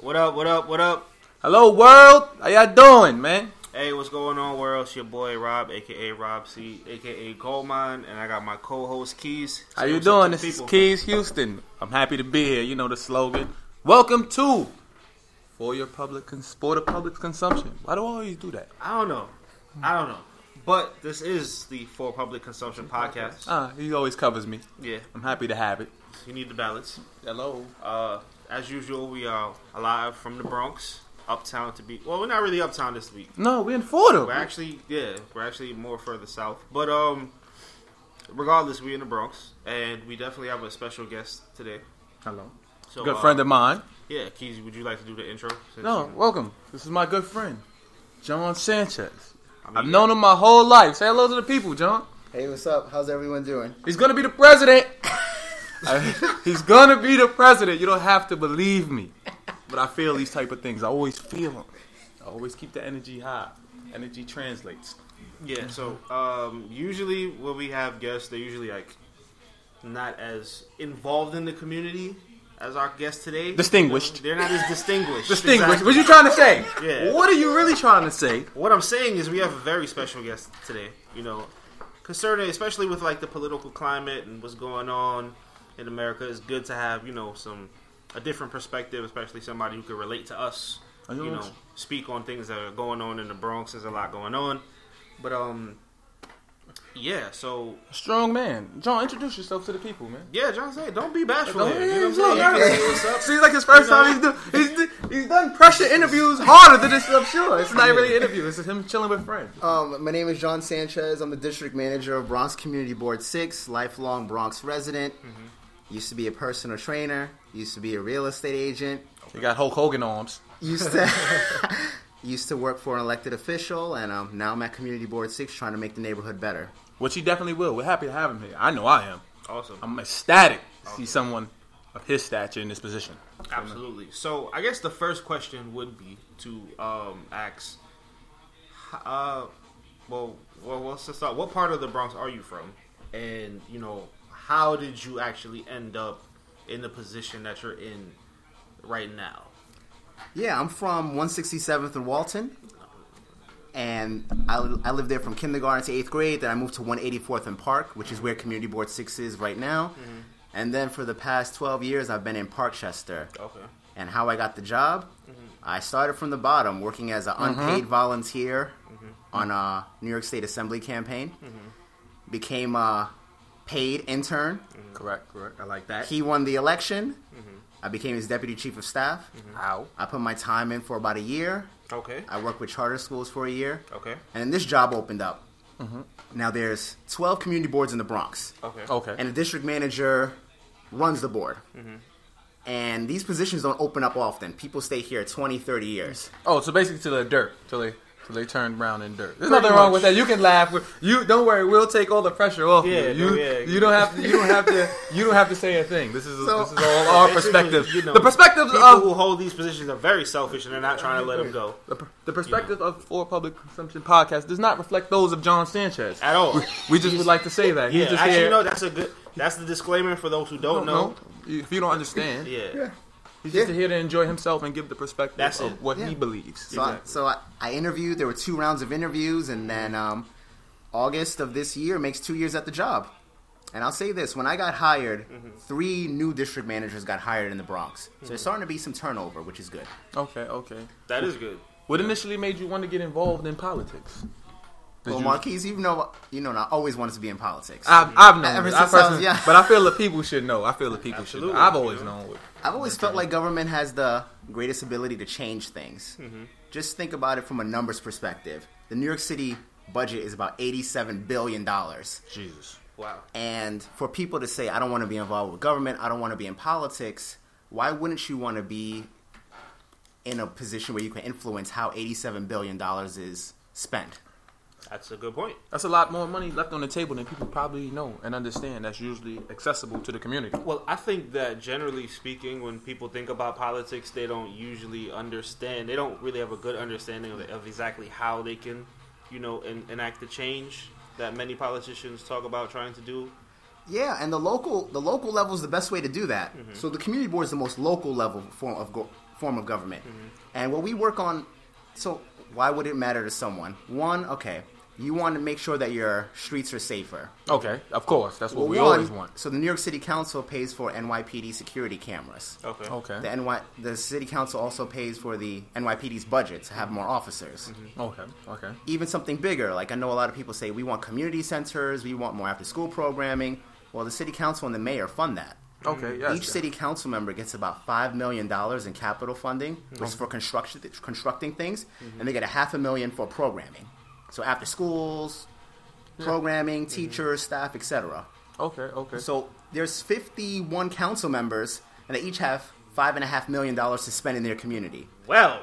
What up, what up, what up? Hello, world. How y'all doing, man? Hey, what's going on, world? It's your boy, Rob, a.k.a. Rob C., a.k.a. Goldmine, and I got my co-host, Keys. How you doing? This is Keys Houston. I'm happy to be here. You know the slogan. Welcome to For the Public Consumption. Why do I always do that? I don't know. But this is the For Public Consumption podcast. He always covers me. Yeah. I'm happy to have it. You need the balance. Hello. As usual, we are live from the Bronx. Uptown to be. Well, we're not really uptown this week. No, we're in Florida. We're actually more further south. But regardless, we're in the Bronx, and we definitely have a special guest today. Hello. So, good friend of mine. Yeah, Keys, would you like to do the intro? Welcome. This is my good friend, John Sanchez. I've known him my whole life. Say hello to the people, John. Hey, what's up? How's everyone doing? He's gonna be the president. He's gonna be the president. You don't have to believe me. But I feel these type of things. I always feel them. I always keep the energy high. Energy translates. Yeah, so usually when we have guests, they're usually like not as involved in the community as our guest today. Distinguished. They're not as distinguished. Distinguished. What you trying to say? Yeah. What are you really trying to say? What I'm saying is we have a very special guest today. You know, concerning, especially with like the political climate and what's going on in America, it's good to have, you know, a different perspective, especially somebody who can relate to us, you know, speak on things that are going on in the Bronx. There's a lot going on. But, yeah, so... Strong man. John, introduce yourself to the people, man. Yeah, John, say, don't be bashful here. You know what I'm saying? You what's up. Seems like his first time he's done pressure interviews harder than this, I'm sure. It's not really an interview. It's him chilling with friends. My name is John Sanchez. I'm the district manager of Bronx Community Board 6, lifelong Bronx resident. Mm-hmm. Used to be a personal trainer. Used to be a real estate agent. You got Hulk Hogan arms. Used to work for an elected official, and now I'm at Community Board 6 trying to make the neighborhood better. Which he definitely will. We're happy to have him here. I know I am. Awesome. I'm ecstatic to see someone of his stature in this position. Absolutely. So I guess the first question would be to ask, well, let's just start. What part of the Bronx are you from? And, you know, how did you actually end up in the position that you're in right now? Yeah, I'm from 167th and Walton, and I lived there from kindergarten to 8th grade. Then I moved to 184th and Park, which is where Community Board 6 is right now. Mm-hmm. And then for the past 12 years, I've been in Parkchester. Okay. And how I got the job, I started from the bottom, working as an unpaid volunteer on a New York State Assembly campaign. Mm-hmm. Became a paid intern. Mm-hmm. Correct. I like that. He won the election. Mm-hmm. I became his deputy chief of staff. Mm-hmm. I put my time in for about a year. Okay. I worked with charter schools for a year. Okay. And then this job opened up. Mm-hmm. Now there's 12 community boards in the Bronx. Okay. And the district manager runs the board. Mm-hmm. And these positions don't open up often. People stay here 20, 30 years. Oh, so basically to the dirt, till they turn brown in dirt. There's nothing wrong with that. You can laugh. Don't worry. We'll take all the pressure off you. You don't have to say a thing. This is all our perspective. You know, the perspective people of who hold these positions are very selfish and they're not trying to let them go. The perspective of For Public Consumption podcast does not reflect those of John Sanchez at all. We just would like to say that. Yeah, actually, no. That's the disclaimer for those who don't know. If you don't understand, yeah. He's just here to enjoy himself and give the perspective of what he believes. So I interviewed. There were 2 rounds of interviews, and then August of this year makes 2 years at the job. And I'll say this: when I got hired, 3 new district managers got hired in the Bronx. So there's starting to be some turnover, which is good. Okay. That is good. What initially made you want to get involved in politics? Well, Marquise, I always wanted to be in politics. I've known ever it. since I was young. But I feel the people should know. I've always known it. I've always felt like government has the greatest ability to change things. Mm-hmm. Just think about it from a numbers perspective. The New York City budget is about $87 billion. Jesus. Wow. And for people to say, I don't want to be involved with government, I don't want to be in politics, why wouldn't you want to be in a position where you can influence how $87 billion is spent? That's a good point. That's a lot more money left on the table than people probably know and understand. That's usually accessible to the community. Well, I think that generally speaking, when people think about politics, they don't usually understand. They don't really have a good understanding of exactly how they can, enact the change that many politicians talk about trying to do. Yeah, and the local level is the best way to do that. Mm-hmm. So the community board is the most local level form form of government. And what we work on, so why would it matter to someone? One, okay, you want to make sure that your streets are safer. Okay, of course. That's what we always want. So the New York City Council pays for NYPD security cameras. Okay. The City Council also pays for the NYPD's budget to have more officers. Okay. Even something bigger, like I know a lot of people say, we want community centers, we want more after-school programming. Well, the City Council and the mayor fund that. Okay, yes. Each city council member gets about $5 million in capital funding, which is for constructing things, and they get $500,000 for programming. So after schools, programming, teachers, staff, etc. Okay. So there's 51 council members, and they each have $5.5 million to spend in their community. Well,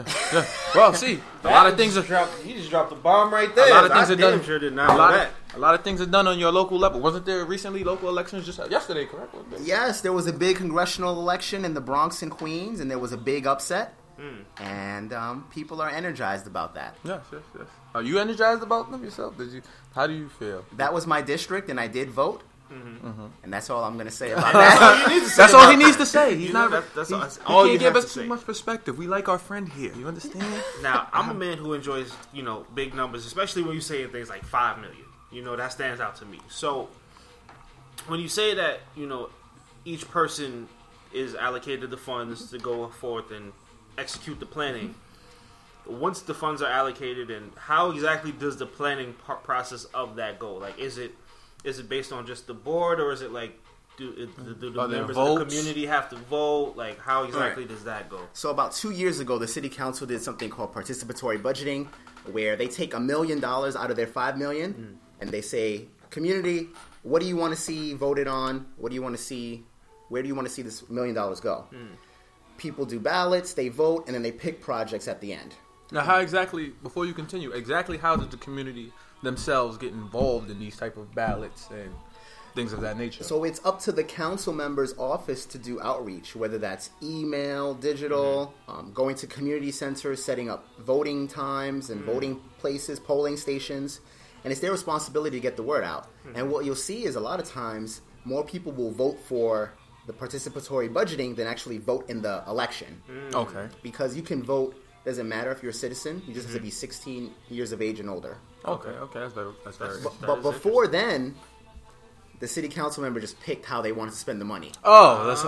well, see, a lot of things are. You just dropped the bomb right there. A lot of things are done. Sure did not know that. A lot of things are done on your local level. Wasn't there recently local elections just yesterday? Correct? Yes, there was a big congressional election in the Bronx and Queens, and there was a big upset. And people are energized about that. Yes. Are you energized about them yourself? How do you feel? That was my district, and I did vote. And that's all I'm going to say about that. That's all he needs to say. He's not. That's all you give us too much perspective. We like our friend here. You understand? Now, I'm a man who enjoys, big numbers, especially when you say things like 5 million. That stands out to me. So, when you say that, each person is allocated the funds to go forth and execute the planning, once the funds are allocated, and how exactly does the planning process of that go? Like, is it based on just the board, or is it like do the members of the community have to vote? Like, how exactly does that go? So about 2 years ago, the city council did something called participatory budgeting, where they take $1 million out of their $5 million, and they say, community, what do you want to see voted on? What do you want to see? Where do you want to see this $1 million go? People do ballots, they vote, and then they pick projects at the end. Now, how exactly, before you continue, how does the community themselves get involved in these type of ballots and things of that nature? So it's up to the council member's office to do outreach, whether that's email, digital, going to community centers, setting up voting times and voting places, polling stations. And it's their responsibility to get the word out. And what you'll see is a lot of times more people will vote for the participatory budgeting than actually vote in the election. Okay. Because you can vote, doesn't matter if you're a citizen, you just have to be 16 years of age and older. Okay, that's very But before then, the city council member just picked how they wanted to spend the money. Oh, that's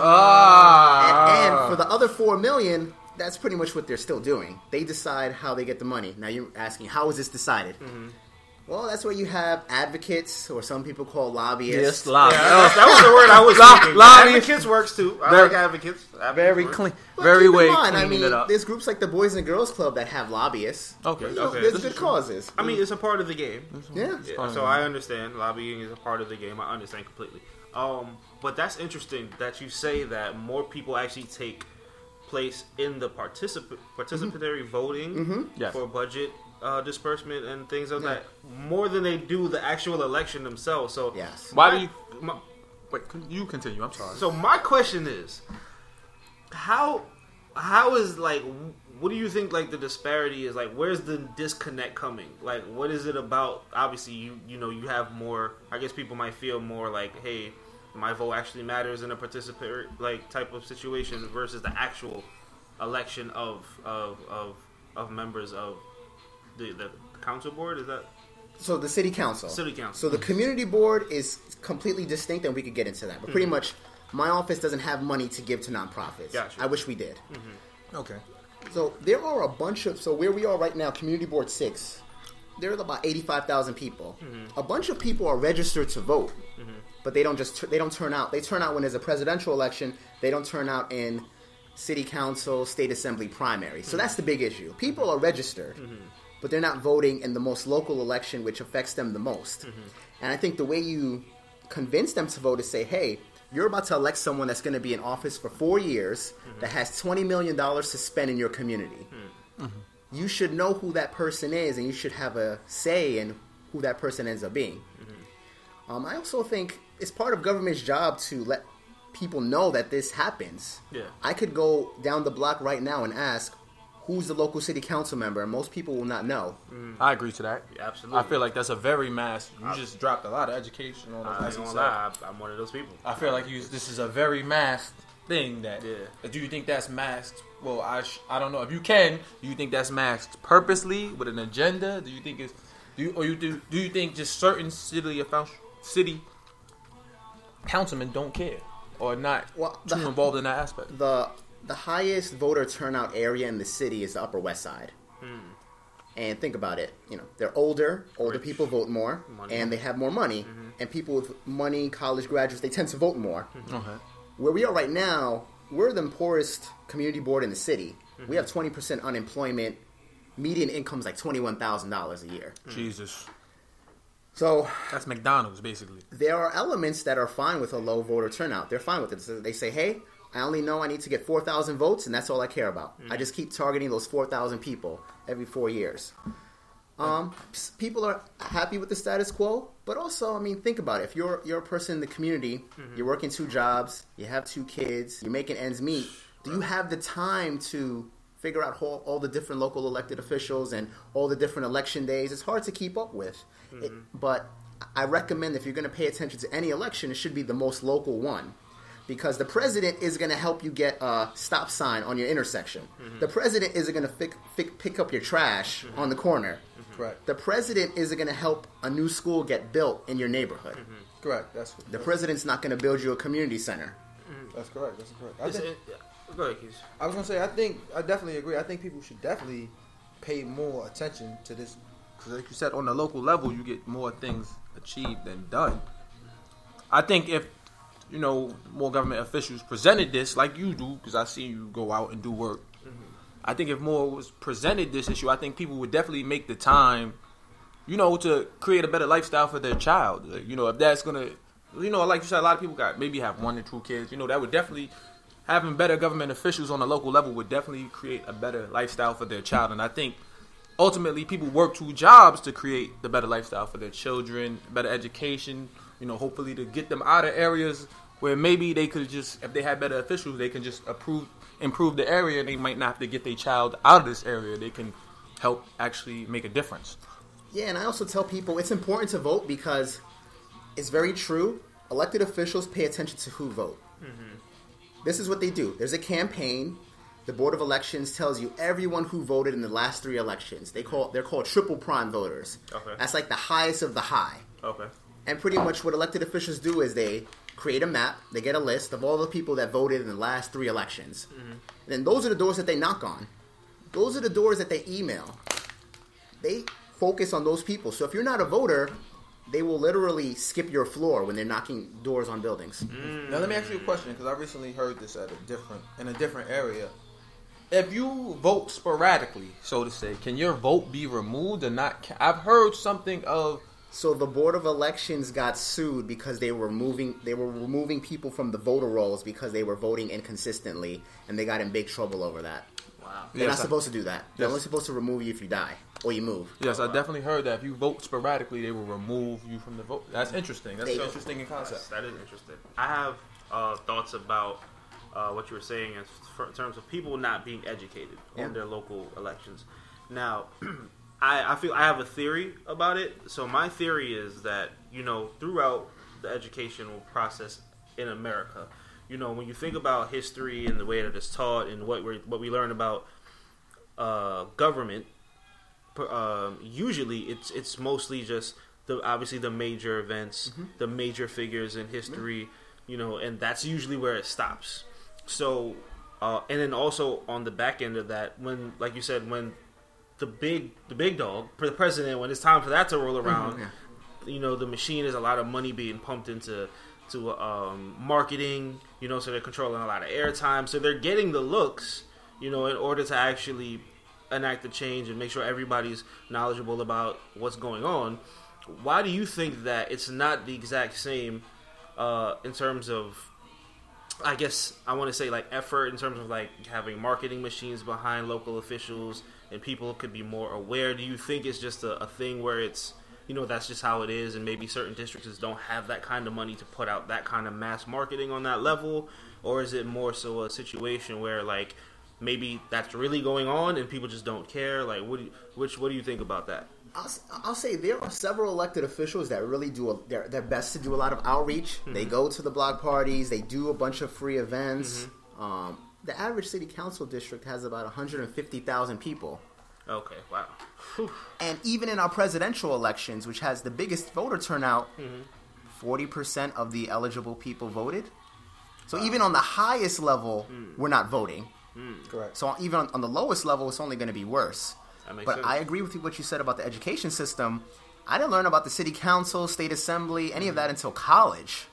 and for the other $4 million, that's pretty much what they're still doing. They decide how they get the money. Now you're asking, how is this decided? Well, that's where you have advocates, or some people call lobbyists. Yes, lobbyists. Yeah, that was the word I was thinking. Advocates works too. I like advocates. Very clean. But very way cleaning it up. There's groups like the Boys and Girls Club that have lobbyists. Okay. There's good causes. I mean, it's a part of the game. Yeah. So I understand. Lobbying is a part of the game. I understand completely. But that's interesting that you say that more people actually take place in the participatory voting for budget disbursement and things of that, more than they do the actual election themselves. So yes. Wait, you continue. I'm sorry. So my question is, how is, like, what do you think, like, the disparity is? Like, where's the disconnect coming? Like, what is it about? Obviously, you have more, I guess people might feel more like, hey, my vote actually matters in a participatory, like, type of situation versus the actual election of members of the council board. Is that? So the city council. So the community board is completely distinct, and we could get into that. But pretty much, my office doesn't have money to give to nonprofits. Gotcha. I wish we did. Okay. So there are a bunch of, where we are right now, Community Board 6, there are about 85,000 people. A bunch of people are registered to vote, but they don't turn out. They turn out when there's a presidential election. They don't turn out in city council, state assembly primary. So that's the big issue. People are registered, but they're not voting in the most local election, which affects them the most. And I think the way you convince them to vote is say, hey, you're about to elect someone that's going to be in office for 4 years that has $20 million to spend in your community. You should know who that person is, and you should have a say in who that person ends up being. I also think it's part of government's job to let people know that this happens. I could go down the block right now and ask, who's the local city council member? And most people will not know. I agree to that. Yeah, absolutely. I feel like that's a very mass. You just dropped a lot of education on us. I'm one of those people. I feel like this is a very mass thing that. Yeah. Do you think that's masked? Well, I don't know. If you can, do you think that's masked purposely with an agenda? Do you think it's do you think just certain city councilmen don't care or not too involved in that aspect? The highest voter turnout area in the city is the Upper West Side. And think about it. They're older people vote more, and they have more money. And people with money, college graduates, they tend to vote more. Okay. Where we are right now, we're the poorest community board in the city. We have 20% unemployment. Median income is like $21,000 a year. Jesus. So that's McDonald's, basically. There are elements that are fine with a low voter turnout. They're fine with it. So they say, hey, I only know I need to get 4,000 votes, and that's all I care about. I just keep targeting those 4,000 people every 4 years. People are happy with the status quo, but also, think about it. If you're a person in the community, you're working 2 jobs, you have 2 kids, you're making ends meet, do you have the time to figure out all the different local elected officials and all the different election days? It's hard to keep up with. But I recommend if you're going to pay attention to any election, it should be the most local one. Because the president is going to help you get a stop sign on your intersection. The president isn't going to pick up your trash on the corner. Correct. The president isn't going to help a new school get built in your neighborhood. Correct. The president's not going to build you a community center. That's correct. Go ahead, Keith. I was going to say, I definitely agree. I think people should definitely pay more attention to this. Because like you said, on the local level, you get more things achieved than done. I think if more government officials presented this like you do, because I see you go out and do work. I think if more was presented this issue, I think people would definitely make the time, to create a better lifestyle for their child. If that's gonna, like you said, a lot of people maybe have 1 or 2 kids. That would definitely having better government officials on the local level would definitely create a better lifestyle for their child. And I think ultimately people work 2 jobs to create the better lifestyle for their children, better education. Hopefully to get them out of areas where maybe they could just, if they had better officials, they can just improve the area, and they might not have to get their child out of this area. They can help actually make a difference. Yeah, and I also tell people it's important to vote because it's very true. Elected officials pay attention to who vote. This is what they do. There's a campaign. The Board of Elections tells you everyone who voted in the last 3 elections. They're called triple prime voters. Okay. That's like the highest of the high. Okay. And pretty much what elected officials do is they create a map. They get a list of all the people that voted in the last 3 elections. Then those are the doors that they knock on. Those are the doors that they email. They focus on those people. So if you're not a voter, they will literally skip your floor when they're knocking doors on buildings. Now let me ask you a question, because I recently heard this in a different area. If you vote sporadically, so to say, can your vote be removed or not? I've heard something of. So the Board of Elections got sued because they were removing people from the voter rolls because they were voting inconsistently, and they got in big trouble over that. Wow. They're not supposed to do that. They're only supposed to remove you if you die or you move. Yes, I definitely heard that if you vote sporadically, they will remove you from the vote. That's interesting. That's interesting in concept. That is interesting. I have thoughts about what you were saying in terms of people not being educated on their local elections. Now, I feel I have a theory about it. So my theory is that, throughout the educational process in America, when you think about history and the way that it's taught and what we learn about government, usually it's mostly just obviously the major events, the major figures in history, and that's usually where it stops. So, and then also on the back end of that, when, like you said, when the big dog, for the president, when it's time for that to roll around, the machine is a lot of money being pumped into marketing, so they're controlling a lot of airtime. So they're getting the looks, in order to actually enact the change and make sure everybody's knowledgeable about what's going on. Why do you think that it's not the exact same in terms of, I guess I want to say, like, effort in terms of, like, having marketing machines behind local officials and people could be more aware? Do you think it's just a thing where it's, that's just how it is, and maybe certain districts don't have that kind of money to put out that kind of mass marketing on that level? Or is it more so a situation where, like, maybe that's really going on and people just don't care? Like, what do you think about that? I'll say there are several elected officials that really do their best to do a lot of outreach. Mm-hmm. They go to the block parties. They do a bunch of free events. Mm-hmm. The average city council district has about 150,000 people. Okay, wow. Whew. And even in our presidential elections, which has the biggest voter turnout, 40% of the eligible people voted. So even on the highest level, we're not voting. Correct. So even on the lowest level, it's only going to be worse. But sense. I agree with what you said about the education system. I didn't learn about the city council, state assembly, any of that until college.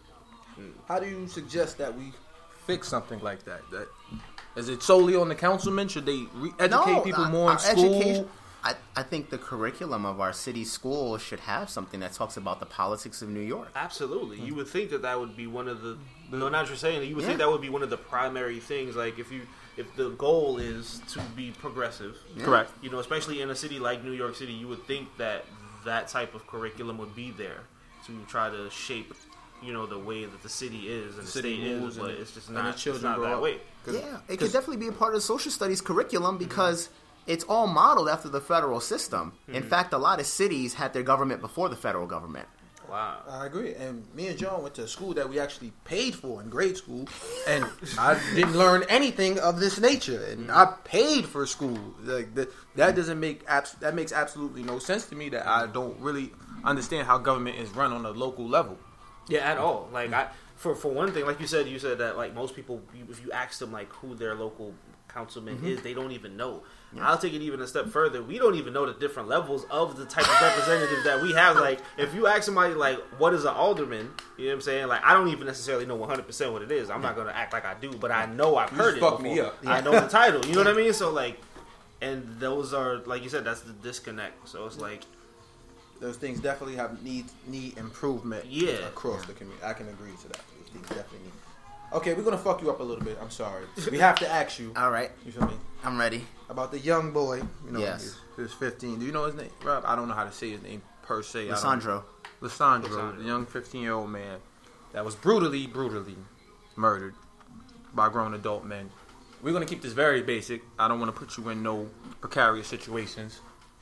How do you suggest that we fix something like that? Is it solely on the councilmen? Should they educate people more in school? I think the curriculum of our city school should have something that talks about the politics of New York. Absolutely. You would think that would be one of the... No, not you're saying. You would think that would be one of the primary things. Like, if the goal is to be progressive... Correct. You know, especially in a city like New York City, you would think that type of curriculum would be there to try to shape, you know, the way that the city is and the state is, but it's just not, that way. Yeah, it could definitely be a part of the social studies curriculum because... It's all modeled after the federal system. In fact, a lot of cities had their government before the federal government. Wow. I agree. And me and John went to a school that we actually paid for in grade school. And I didn't learn anything of this nature. And I paid for school. Like that makes absolutely no sense to me, that I don't really understand how government is run on a local level. Yeah, at all. Like, for one thing, like you said that, like, most people, if you ask them, like, who their local councilman is, they don't even know. Yeah. I'll take it even a step further. We don't even know the different levels of the type of representative that we have. Like, if you ask somebody, like, what is an alderman, you know what I'm saying? Like, I don't even necessarily know 100% what it is. I'm not going to act like I do, but I know I've heard it before. Me up. I know the title. You know what I mean? So, like, and those are, like you said, that's the disconnect. So it's like... Those things definitely need improvement across the community. I can agree to that. Those things definitely need... Okay, we're going to fuck you up a little bit. I'm sorry. We have to ask you. All right. You feel me? I'm ready. About the young boy. You know, yes. He's 15. Do you know his name? Rob, I don't know how to say his name per se. Lissandro, the young 15-year-old man that was brutally murdered by grown adult men. We're going to keep this very basic. I don't want to put you in no precarious situations.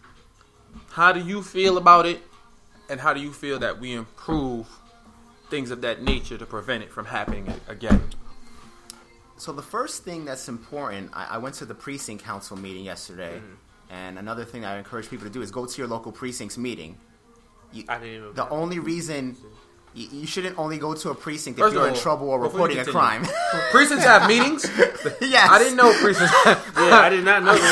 How do you feel about it? And how do you feel that we improve things of that nature to prevent it from happening again? So the first thing that's important, I went to the precinct council meeting yesterday, and another thing that I encourage people to do is go to your local precinct's meeting. The only reason... You shouldn't only go to a precinct if you're in trouble or reporting a crime. Precincts have meetings? Yes. I didn't know precincts I did not know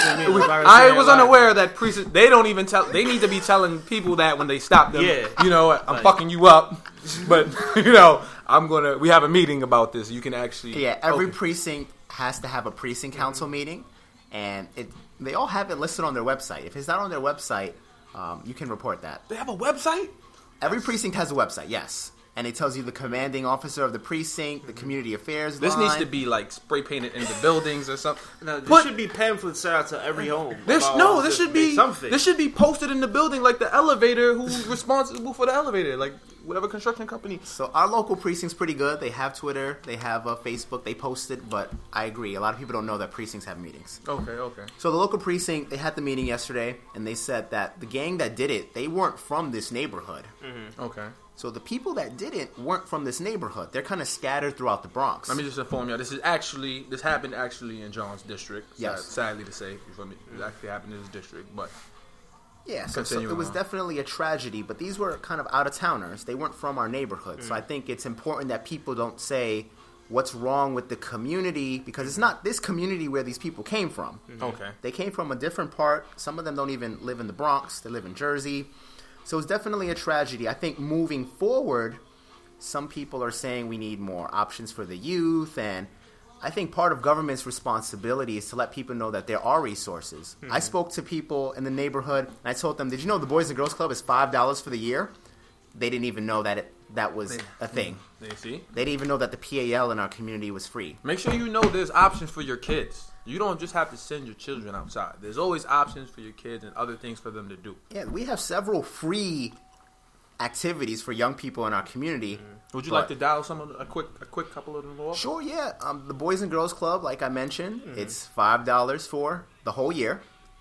I was unaware that precincts... They don't even tell... They need to be telling people that when they stop them. Yeah. You know, I'm fucking you up. But, you know, we have a meeting about this. You can actually... Yeah, every precinct has to have a precinct council meeting. And they all have it listed on their website. If it's not on their website, you can report that. They have a website? Every precinct has a website, yes. And it tells you the commanding officer of the precinct, the community affairs This line. needs to be, like, spray painted in the buildings or something. No, there should be pamphlets sent out to every home. This should be posted in the building, like the elevator, who's responsible for the elevator, like whatever construction company. So our local precinct's pretty good. They have Twitter, they have Facebook, they post it, but I agree. A lot of people don't know that precincts have meetings. Okay. So the local precinct, they had the meeting yesterday, and they said that the gang that did it, they weren't from this neighborhood. Mm-hmm. Okay. So the people that did it weren't from this neighborhood. They're kind of scattered throughout the Bronx. Let me just inform you, this happened actually in John's district. Yes. Sadly to say, you feel me? It actually happened in his district, but... Yeah, so it was definitely a tragedy, but these were kind of out-of-towners. They weren't from our neighborhood. So I think it's important that people don't say what's wrong with the community, because it's not this community where these people came from. Okay. They came from a different part. Some of them don't even live in the Bronx. They live in Jersey. So it's definitely a tragedy. I think moving forward, some people are saying we need more options for the youth, and I think part of government's responsibility is to let people know that there are resources. I spoke to people in the neighborhood, and I told them, did you know the Boys and Girls Club is $5 for the year? They didn't even know that that was a thing. They didn't even know that the PAL in our community was free. Make sure you know there's options for your kids. You don't just have to send your children outside. There's always options for your kids and other things for them to do. Yeah, we have several free activities for young people in our community. Would you like to dial a quick couple of them off? Sure, yeah. The Boys and Girls Club, like I mentioned, it's $5 for the whole year.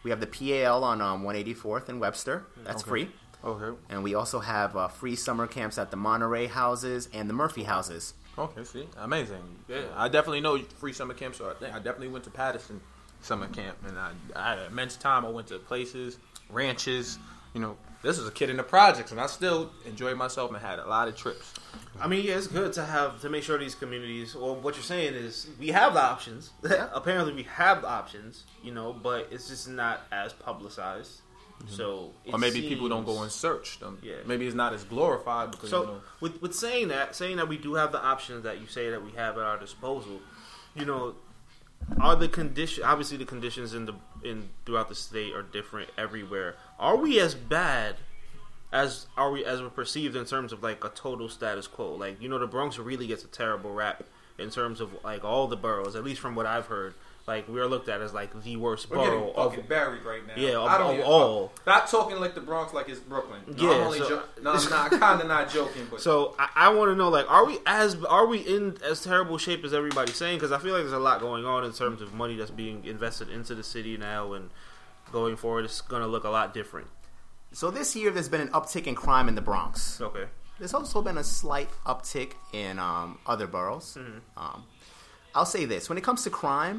We have the PAL on 184th and Webster. That's free. Okay. And we also have free summer camps at the Monterey houses and the Murphy houses. Okay, see? Amazing. Yeah, I definitely know free summer camps are a thing. I definitely went to Patterson summer camp, and I had an immense time. I went to places, ranches. You know, this was a kid in the projects, and I still enjoyed myself and had a lot of trips. I mean, yeah, it's good to make sure these communities. Well, what you're saying is we have the options. Apparently, we have the options, you know, but it's just not as publicized. Mm-hmm. So, or maybe people don't go and search them. Yeah. Maybe it's not as glorified. Because, so, with saying that we do have the options that you say that we have at our disposal, you know, are the conditions, obviously the conditions throughout the state are different everywhere. Are we as bad as we're perceived in terms of like a total status quo? Like, you know, the Bronx really gets a terrible rap in terms of like all the boroughs, at least from what I've heard. Like, we are looked at as like the worst borough. We're getting buried right now. Yeah, of all. Not talking like the Bronx like it's Brooklyn. No, yeah, I'm kind of not joking. But so I want to know, like, are we in as terrible shape as everybody's saying? Because I feel like there's a lot going on in terms of money that's being invested into the city now, and going forward, it's going to look a lot different. So this year, there's been an uptick in crime in the Bronx. Okay. There's also been a slight uptick in other boroughs. Mm-hmm. I'll say this: when it comes to crime,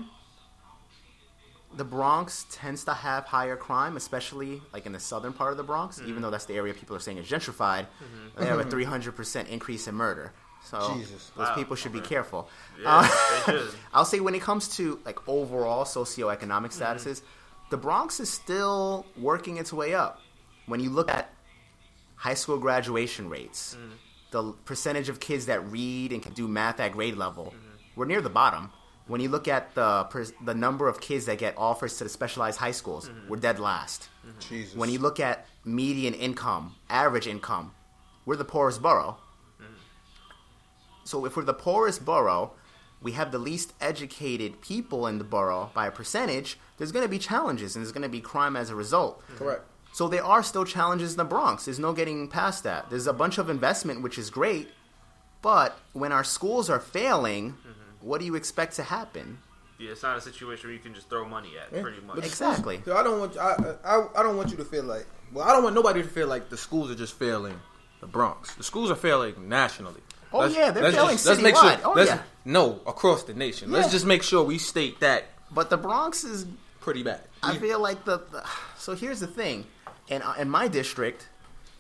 the Bronx tends to have higher crime, especially like in the southern part of the Bronx, even though that's the area people are saying is gentrified. Mm-hmm. They have a 300% increase in murder. So those people should be careful. Yeah, they should. I'll say when it comes to like overall socioeconomic statuses, the Bronx is still working its way up. When you look at high school graduation rates, the percentage of kids that read and can do math at grade level, we're near the bottom. When you look at the number of kids that get offers to the specialized high schools, we're dead last. Jesus. When you look at median income, average income, we're the poorest borough. So if we're the poorest borough, we have the least educated people in the borough by a percentage, there's going to be challenges and there's going to be crime as a result. Correct. So there are still challenges in the Bronx. There's no getting past that. There's a bunch of investment, which is great, but when our schools are failing, what do you expect to happen? Yeah, it's not a situation where you can just throw money at, pretty much. Exactly. So I don't want you to feel like. Well, I don't want nobody to feel like the schools are just failing the Bronx. The schools are failing nationally. They're failing citywide. No, across the nation. Yeah. Let's just make sure we state that. But the Bronx is pretty bad. I feel like so here's the thing. In my district,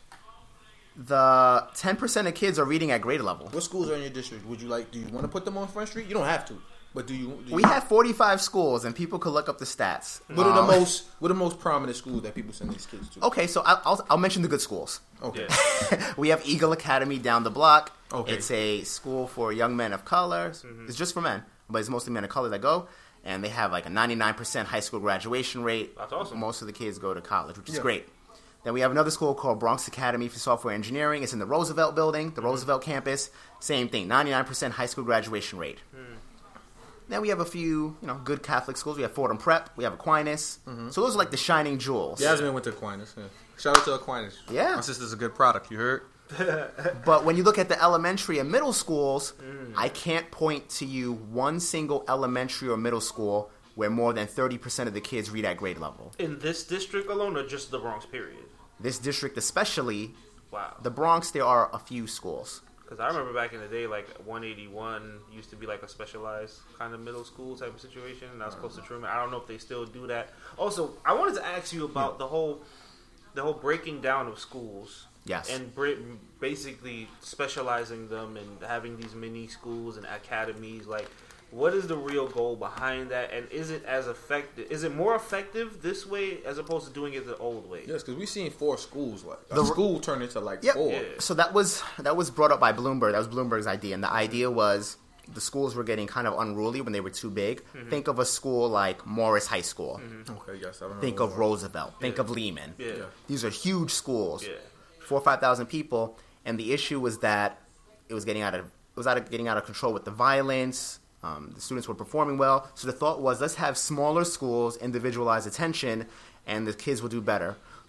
the 10% of kids are reading at grade level. What schools are in your district? Do you want to put them on Front Street? You don't have to. But do you we have 45 schools, and people could look up the stats. What are the most prominent schools that people send these kids to? Okay, so I'll mention the good schools. Okay. We have Eagle Academy down the block. Okay. It's a school for young men of color. It's just for men, but it's mostly men of color that go. And they have like a 99% high school graduation rate. That's awesome. Most of the kids go to college, which is great. Then we have another school called Bronx Academy for Software Engineering. It's in the Roosevelt building, the Roosevelt campus. Same thing, 99% high school graduation rate. Then we have a few, good Catholic schools. We have Fordham Prep. We have Aquinas. So those are like the shining jewels. Yasmin went to Aquinas. Yeah. Shout out to Aquinas. Yeah. My sister's a good product. You heard? But when you look at the elementary and middle schools, I can't point to you one single elementary or middle school where more than 30% of the kids read at grade level. In this district alone, or just the Bronx, period? This district especially. Wow. The Bronx, there are a few schools. Because I remember back in the day, like 181 used to be like a specialized kind of middle school type of situation, and that was close to Truman. I don't know if they still do that. Also, I wanted to ask you about the whole breaking down of schools. Yes. And basically specializing them and having these mini schools and academies. Like, what is the real goal behind that? And is it as effective? Is it more effective this way as opposed to doing it the old way? Yes, because we've seen 4 schools. Like a school turned into like 4. Yeah. So that was brought up by Bloomberg. That was Bloomberg's idea, and the idea was the schools were getting kind of unruly when they were too big. Think of a school like Morris High School. Okay, yes, I remember. Think of Roosevelt. Think of Lehman. Yeah. These are huge schools. Yeah. 4,000 or 5,000 people, and the issue was that it was getting out of control with the violence. The students were performing well, so the thought was, let's have smaller schools, individualize attention, and the kids will do better.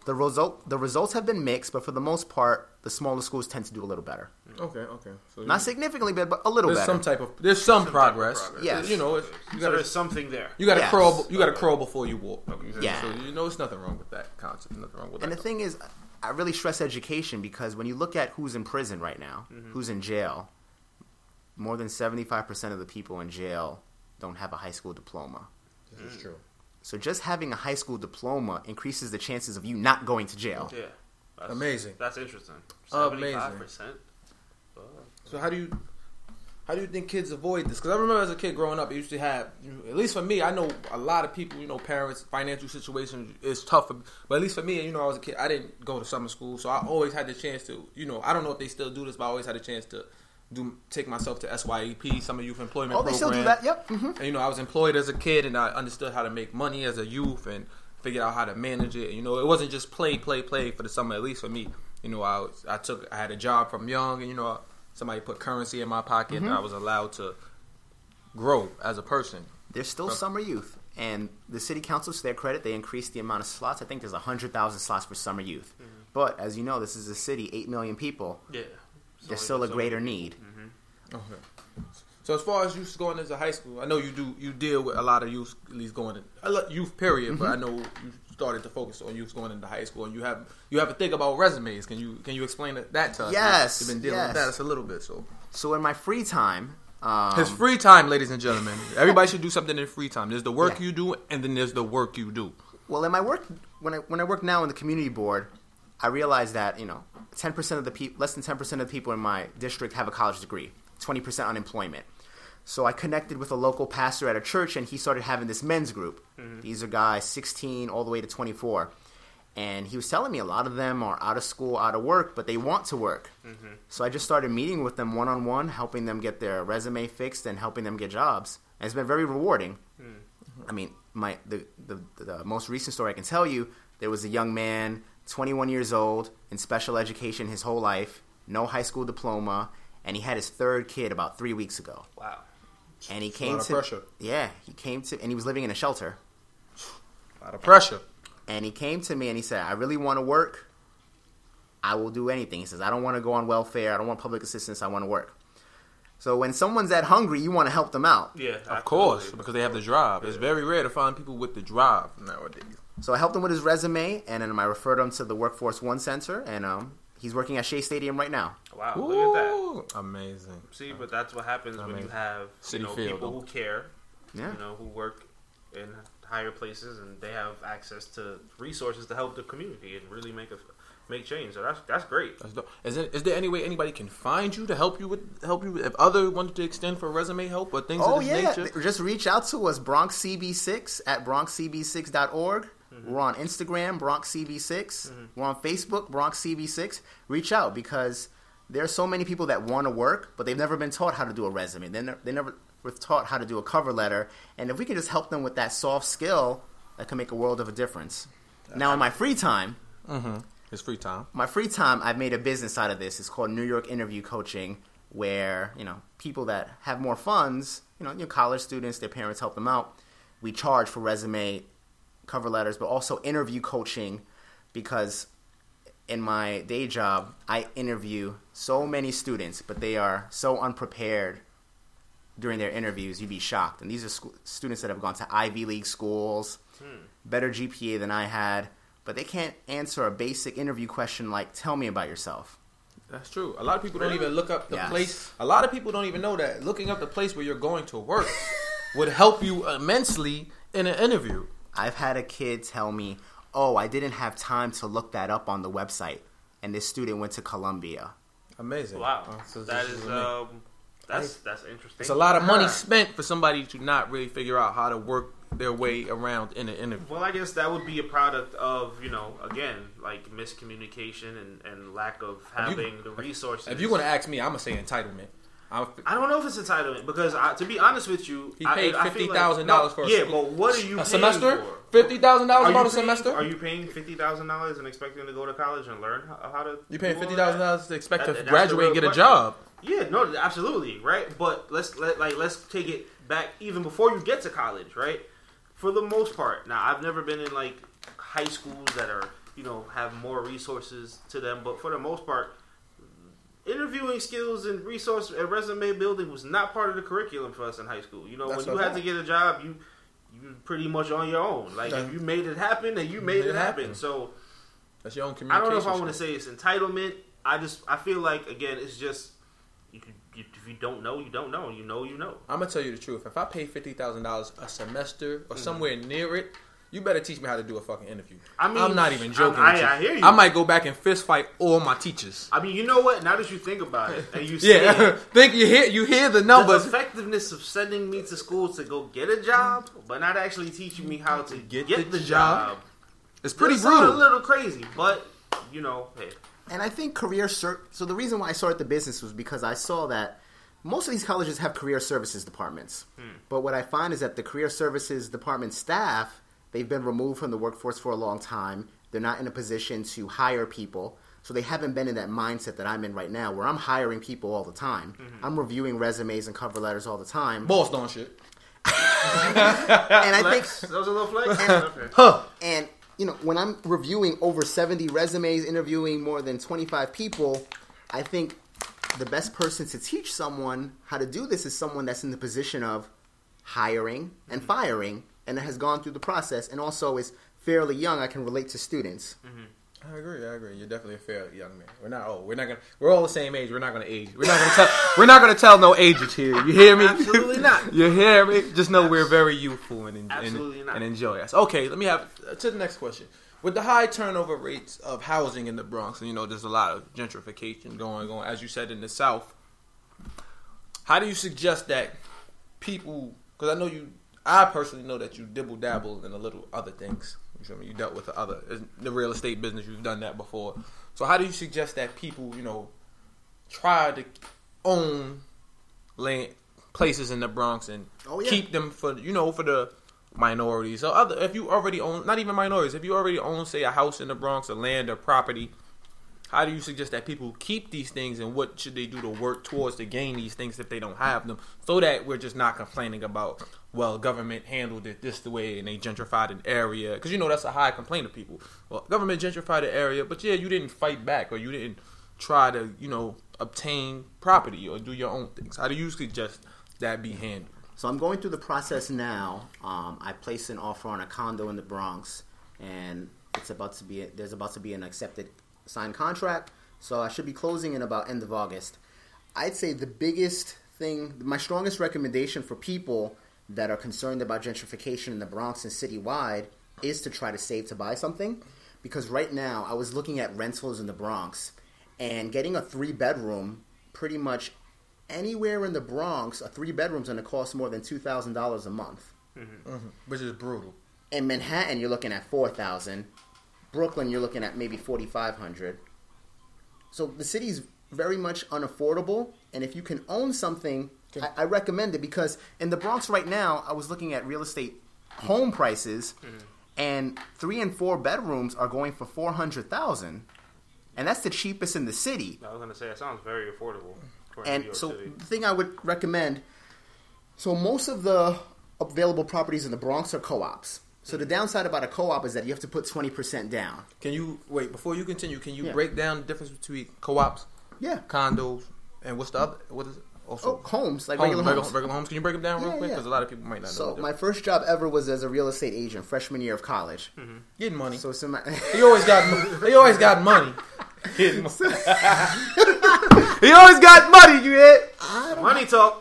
The results have been mixed, but for the most part, the smaller schools tend to do a little better. Okay. So not significantly better, but a little better. There's some progress. Yes. There's something there. You got to crawl. You got to crawl before you walk. Yeah. So there's nothing wrong with that concept. Nothing wrong with that. And the thing is, I really stress education because when you look at who's in prison right now, who's in jail, more than 75% of the people in jail don't have a high school diploma. This is true. So just having a high school diploma increases the chances of you not going to jail. Yeah. Amazing. That's interesting. 75%. So how do you think kids avoid this? Because I remember as a kid growing up, it used to have, at least for me, I know a lot of people, parents, financial situation is tough. But at least for me, I was a kid, I didn't go to summer school. So I always had the chance to, I don't know if they still do this, but I always had a chance to take myself to SYEP, Summer Youth Employment Program. Oh, they still do that? Yep. Mm-hmm. And, I was employed as a kid, and I understood how to make money as a youth and figured out how to manage it. And, it wasn't just play for the summer, at least for me. I had a job from young, and, somebody put currency in my pocket, and I was allowed to grow as a person. There's still summer youth. And the city council, to their credit, they increased the amount of slots. I think there's 100,000 slots for summer youth. Mm-hmm. But, as you know, this is a city, 8 million people. Yeah. There's still a greater need. Mm-hmm. Okay. So as far as youth going into high school, I know you deal with a lot of youth, at least going in youth period, but I know you started to focus on youth going into high school, and you have to think about resumes. Can you explain that to us? Yes. You've been dealing with that just a little bit. So in my free time, his free time, ladies and gentlemen, everybody should do something in free time. There's the work you do, and then there's the work you do. Well, in my work, when I work now in the community board, I realize that 10% of the people, less than 10% of the people in my district have a college degree, 20% unemployment. So I connected with a local pastor at a church, and he started having this men's group. Mm-hmm. These are guys 16 all the way to 24. And he was telling me a lot of them are out of school, out of work, but they want to work. Mm-hmm. So I just started meeting with them one-on-one, helping them get their resume fixed and helping them get jobs. And it's been very rewarding. Mm-hmm. I mean, the most recent story I can tell you, there was a young man, 21 years old, in special education his whole life, no high school diploma, and he had his third kid about 3 weeks ago. Wow. And he came to pressure. Yeah, and he was living in a shelter. A lot of pressure. And he came to me and he said, I really want to work. I will do anything. He says, I don't want to go on welfare. I don't want public assistance. I want to work. So when someone's that hungry, you want to help them out. Yeah, of course, because they have the drive. Yeah. It's very rare to find people with the drive nowadays. So I helped him with his resume, and then I referred him to the Workforce One Center, and he's working at Shea Stadium right now. Wow, look at that. Amazing. See, but that's what happens when you have people who care, who work in higher places, and they have access to resources to help the community and really make change. So that's great. Is there any way anybody can find you to help you if other wanted to extend for resume help or things of this nature? Just reach out to us, BronxCB6 at BronxCB6.org. Mm-hmm. We're on Instagram, BronxCB6. Mm-hmm. We're on Facebook, BronxCB6. Reach out because there are so many people that want to work, but they've never been taught how to do a resume. They never were taught how to do a cover letter. And if we can just help them with that soft skill, that can make a world of a difference. Now, in my free time... Mm-hmm. His free time. My free time, I've made a business out of this. It's called New York Interview Coaching, where, people that have more funds, college students, their parents help them out. We charge for resume, cover letters, but also interview coaching because in my day job, I interview so many students, but they are so unprepared during their interviews, you'd be shocked. And these are students that have gone to Ivy League schools, better GPA than I had, but they can't answer a basic interview question like, tell me about yourself. That's true. A lot of people don't even look up the place. A lot of people don't even know that looking up the place where you're going to work would help you immensely in an interview. I've had a kid tell me, oh, I didn't have time to look that up on the website. And this student went to Columbia. Amazing. Wow. So that's interesting. It's a lot of money spent for somebody to not really figure out how to work their way around in an interview. Well, I guess that would be a product of, again, like miscommunication and lack of having the resources. If you're going to ask me, I'm going to say entitlement. I don't know if it's entitlement because, to be honest with you, he paid $50,000 for a school. But what are you a paying semester? for? $50,000 about a semester? Are you paying $50,000 and expecting to go to college and learn how to? You paying $50,000 to expect to graduate and get a job? Yeah, no, absolutely, right. But let's take it back even before you get to college, right? For the most part, now I've never been in like high schools that are have more resources to them. But for the most part, interviewing skills and resource and resume building was not part of the curriculum for us in high school. When you had to get a job, you pretty much on your own. Like, if you made it happen, then you made it happen. So that's your own communication. I don't know if I want to say it's entitlement. I feel like, again, it's just if you don't know, you don't know. You know. I'm gonna tell you the truth. If I pay $50,000 a semester or somewhere near it, you better teach me how to do a fucking interview. I mean, I'm not even joking. I hear you. I might go back and fist fight all my teachers. I mean, you know what? Now that you think about it, and you see think you hear the numbers. The effectiveness of sending me to school to go get a job, but not actually teaching me how to get the job. It's pretty brutal. A little crazy, but hey. And I think so the reason why I started the business was because I saw that most of these colleges have career services departments. But what I find is that the career services department staff, they've been removed from the workforce for a long time. They're not in a position to hire people. So they haven't been in that mindset that I'm in right now, where I'm hiring people all the time. I'm reviewing resumes and cover letters all the time. Boss don't shit. And I think that was a little flex. And when I'm reviewing over 70 resumes, interviewing more than 25 people, I think the best person to teach someone how to do this is someone that's in the position of hiring and firing, and that has gone through the process, and also is fairly young. I can relate to students. I agree. You're definitely a fair young man. We're not old. We're all the same age. We're not gonna age. We're not gonna tell no ages here. You hear me? Absolutely not. You hear me? Just know we're very youthful and enjoy us. Okay, let me have to the next question. With the high turnover rates of housing in the Bronx, and there's a lot of gentrification going on, as you said, in the South. How do you suggest that people? Because I personally know that you dibble dabble in a little other things. You dealt with the real estate business. You've done that before. So how do you suggest that people, try to own land places in the Bronx and keep them for the minorities? So if you already own, not even minorities, if you already own, say, a house in the Bronx, or land or property, how do you suggest that people keep these things, and what should they do to work towards to gain these things if they don't have them, so that we're just not complaining about, well, government handled it this the way and they gentrified an area? Because that's a high complaint of people. Well, government gentrified the area, but you didn't fight back, or you didn't try to obtain property or do your own things. How do you suggest that be handled? So I'm going through the process now. I placed an offer on a condo in the Bronx, and there's about to be an accepted signed contract, so I should be closing in about end of August. I'd say the biggest thing, my strongest recommendation for people that are concerned about gentrification in the Bronx and citywide, is to try to save to buy something. Because right now, I was looking at rentals in the Bronx, and getting a 3-bedroom, pretty much anywhere in the Bronx, a 3-bedroom's going to cost more than $2,000 a month. Which is brutal. In Manhattan, you're looking at $4,000. Brooklyn, you're looking at maybe $4,500. So the city's very much unaffordable, and if you can own something, I recommend it, because in the Bronx right now, I was looking at real estate home prices, and 3 and 4 bedrooms are going for $400,000, and that's the cheapest in the city. I was going to say, that sounds very affordable for New York City. The thing I would recommend, so most of the available properties in the Bronx are co-ops. So the downside about a co-op is that you have to put 20% down. Can you, wait, before you continue, can you break down the difference between co-ops, condos, and what's the other, what is it? Also, homes, like regular homes. Regular homes. Can you break them down real quick? Because a lot of people might not know. So my first job ever was as a real estate agent, freshman year of college. Getting money. So he always got money. Getting money. He always got money, you hit. Money talk.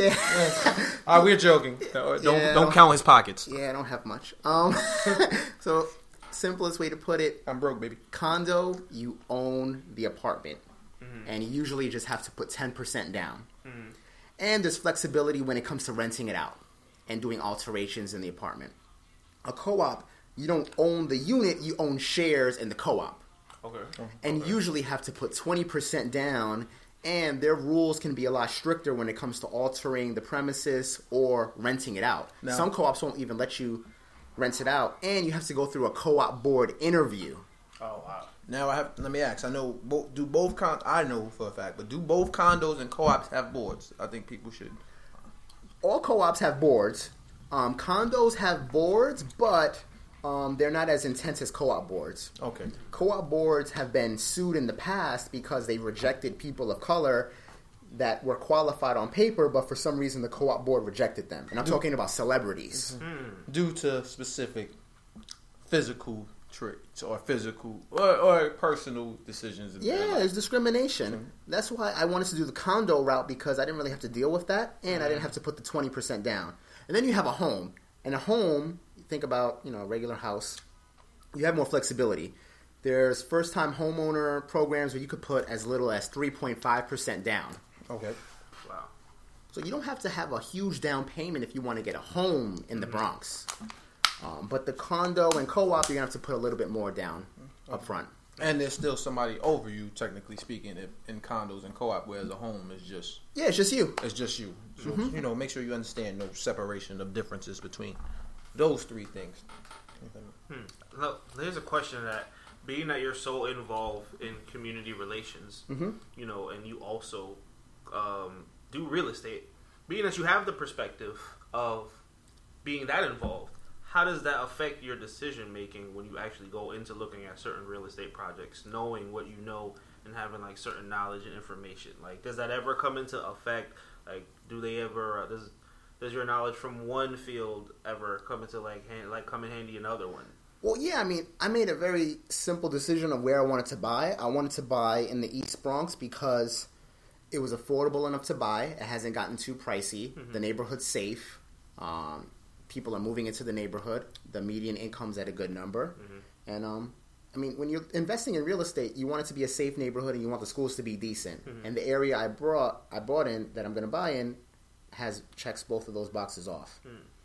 We're joking. Don't count his pockets. Yeah, I don't have much. So, simplest way to put it. I'm broke, baby. Condo, you own the apartment. And you usually just have to put 10% down. And there's flexibility when it comes to renting it out and doing alterations in the apartment. A co-op, you don't own the unit, you own shares in the co-op. And you usually have to put 20% down, and their rules can be a lot stricter when it comes to altering the premises or renting it out. No. Some co-ops won't even let you rent it out, and you have to go through a co-op board interview. Oh, wow. Now let me ask. I know I know for a fact, but do both condos and co-ops have boards? I think people should. All co-ops have boards. Condos have boards, but they're not as intense as co-op boards. Okay. Co-op boards have been sued in the past because they rejected people of color that were qualified on paper, but for some reason the co-op board rejected them. And I'm talking about celebrities. Mm-hmm. Due to specific physical traits or physical or personal decisions. Yeah, there's discrimination. Mm-hmm. That's why I wanted to do the condo route, because I didn't really have to deal with that, and I didn't have to put the 20% down. And then you have a home. And a home, think about, a regular house, you have more flexibility. There's first-time homeowner programs where you could put as little as 3.5% down. Okay. Wow. So you don't have to have a huge down payment if you want to get a home in the Bronx. But the condo and co-op, you're going to have to put a little bit more down up front. And there's still somebody over you, technically speaking, in condos and co-op, whereas a home is just... Yeah, it's just you. It's just you. So, make sure you understand no separation of differences between those three things. Look, there's a question that, being that you're so involved in community relations, and you also do real estate, being that you have the perspective of being that involved, how does that affect your decision making when you actually go into looking at certain real estate projects, knowing what you know and having like certain knowledge and information? Like, does that ever come into effect? Like, do they ever does your knowledge from one field ever come into come in handy in another one? Well, yeah, I made a very simple decision of where I wanted to buy. I wanted to buy in the East Bronx because it was affordable enough to buy. It hasn't gotten too pricey. Mm-hmm. The neighborhood's safe. People are moving into the neighborhood. The median income's at a good number. Mm-hmm. And, when you're investing in real estate, you want it to be a safe neighborhood and you want the schools to be decent. Mm-hmm. And the area I bought in, that I'm going to buy in, checks both of those boxes off.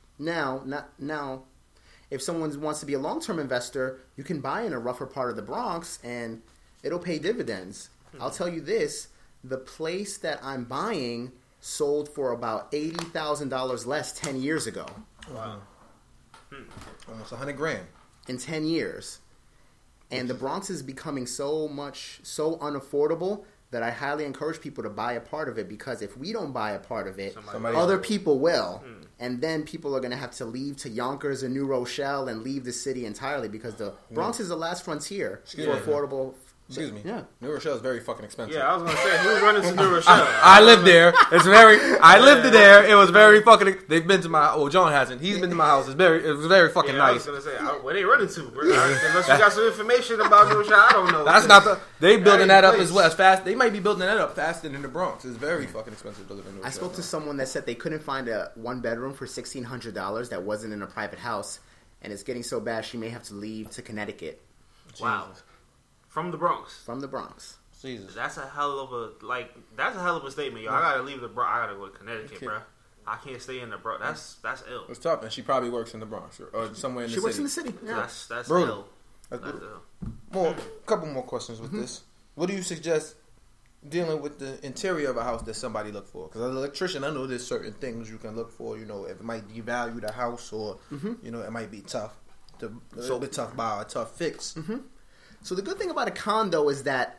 Now, if someone wants to be a long-term investor, you can buy in a rougher part of the Bronx and it'll pay dividends. Mm-hmm. I'll tell you this, the place that I'm buying sold for about $80,000 less 10 years ago. Wow. Almost $100,000 in 10 years. And the Bronx is becoming so unaffordable that I highly encourage people to buy a part of it, because if we don't buy a part of it, other people will. And then people are going to have to leave to Yonkers and New Rochelle and leave the city entirely, because the Bronx is the last frontier for affordable. Excuse me. Yeah. New Rochelle is very fucking expensive. Yeah, I was going to say, who's running to New Rochelle? I lived there. I lived there. It was very fucking... They've been to my... Well, John hasn't. He's been to my house. It was very fucking nice. I was going to say, where they running to? Unless you got some information about New Rochelle, I don't know. That's not the... They building that up as well. As fast. They might be building that up faster than the Bronx. It's very fucking expensive to live in New Rochelle. I spoke to someone that said they couldn't find a one-bedroom for $1,600 that wasn't in a private house, and it's getting so bad she may have to leave to Connecticut. Wow. From the Bronx. From the Bronx. Jesus. That's a hell of a statement, yo. I gotta leave the Bronx. I gotta go to Connecticut, bro. I can't stay in the Bronx. That's ill. It's tough, and she probably works in the Bronx or somewhere in the city. She works in the city. Yeah. That's brutal. ill. That's ill. Couple more questions with this. What do you suggest dealing with the interior of a house that somebody look for? Because as an electrician, I know there's certain things you can look for. If it might devalue the house, or it might be tough to buy, a tough fix. Mm-hmm. So the good thing about a condo is that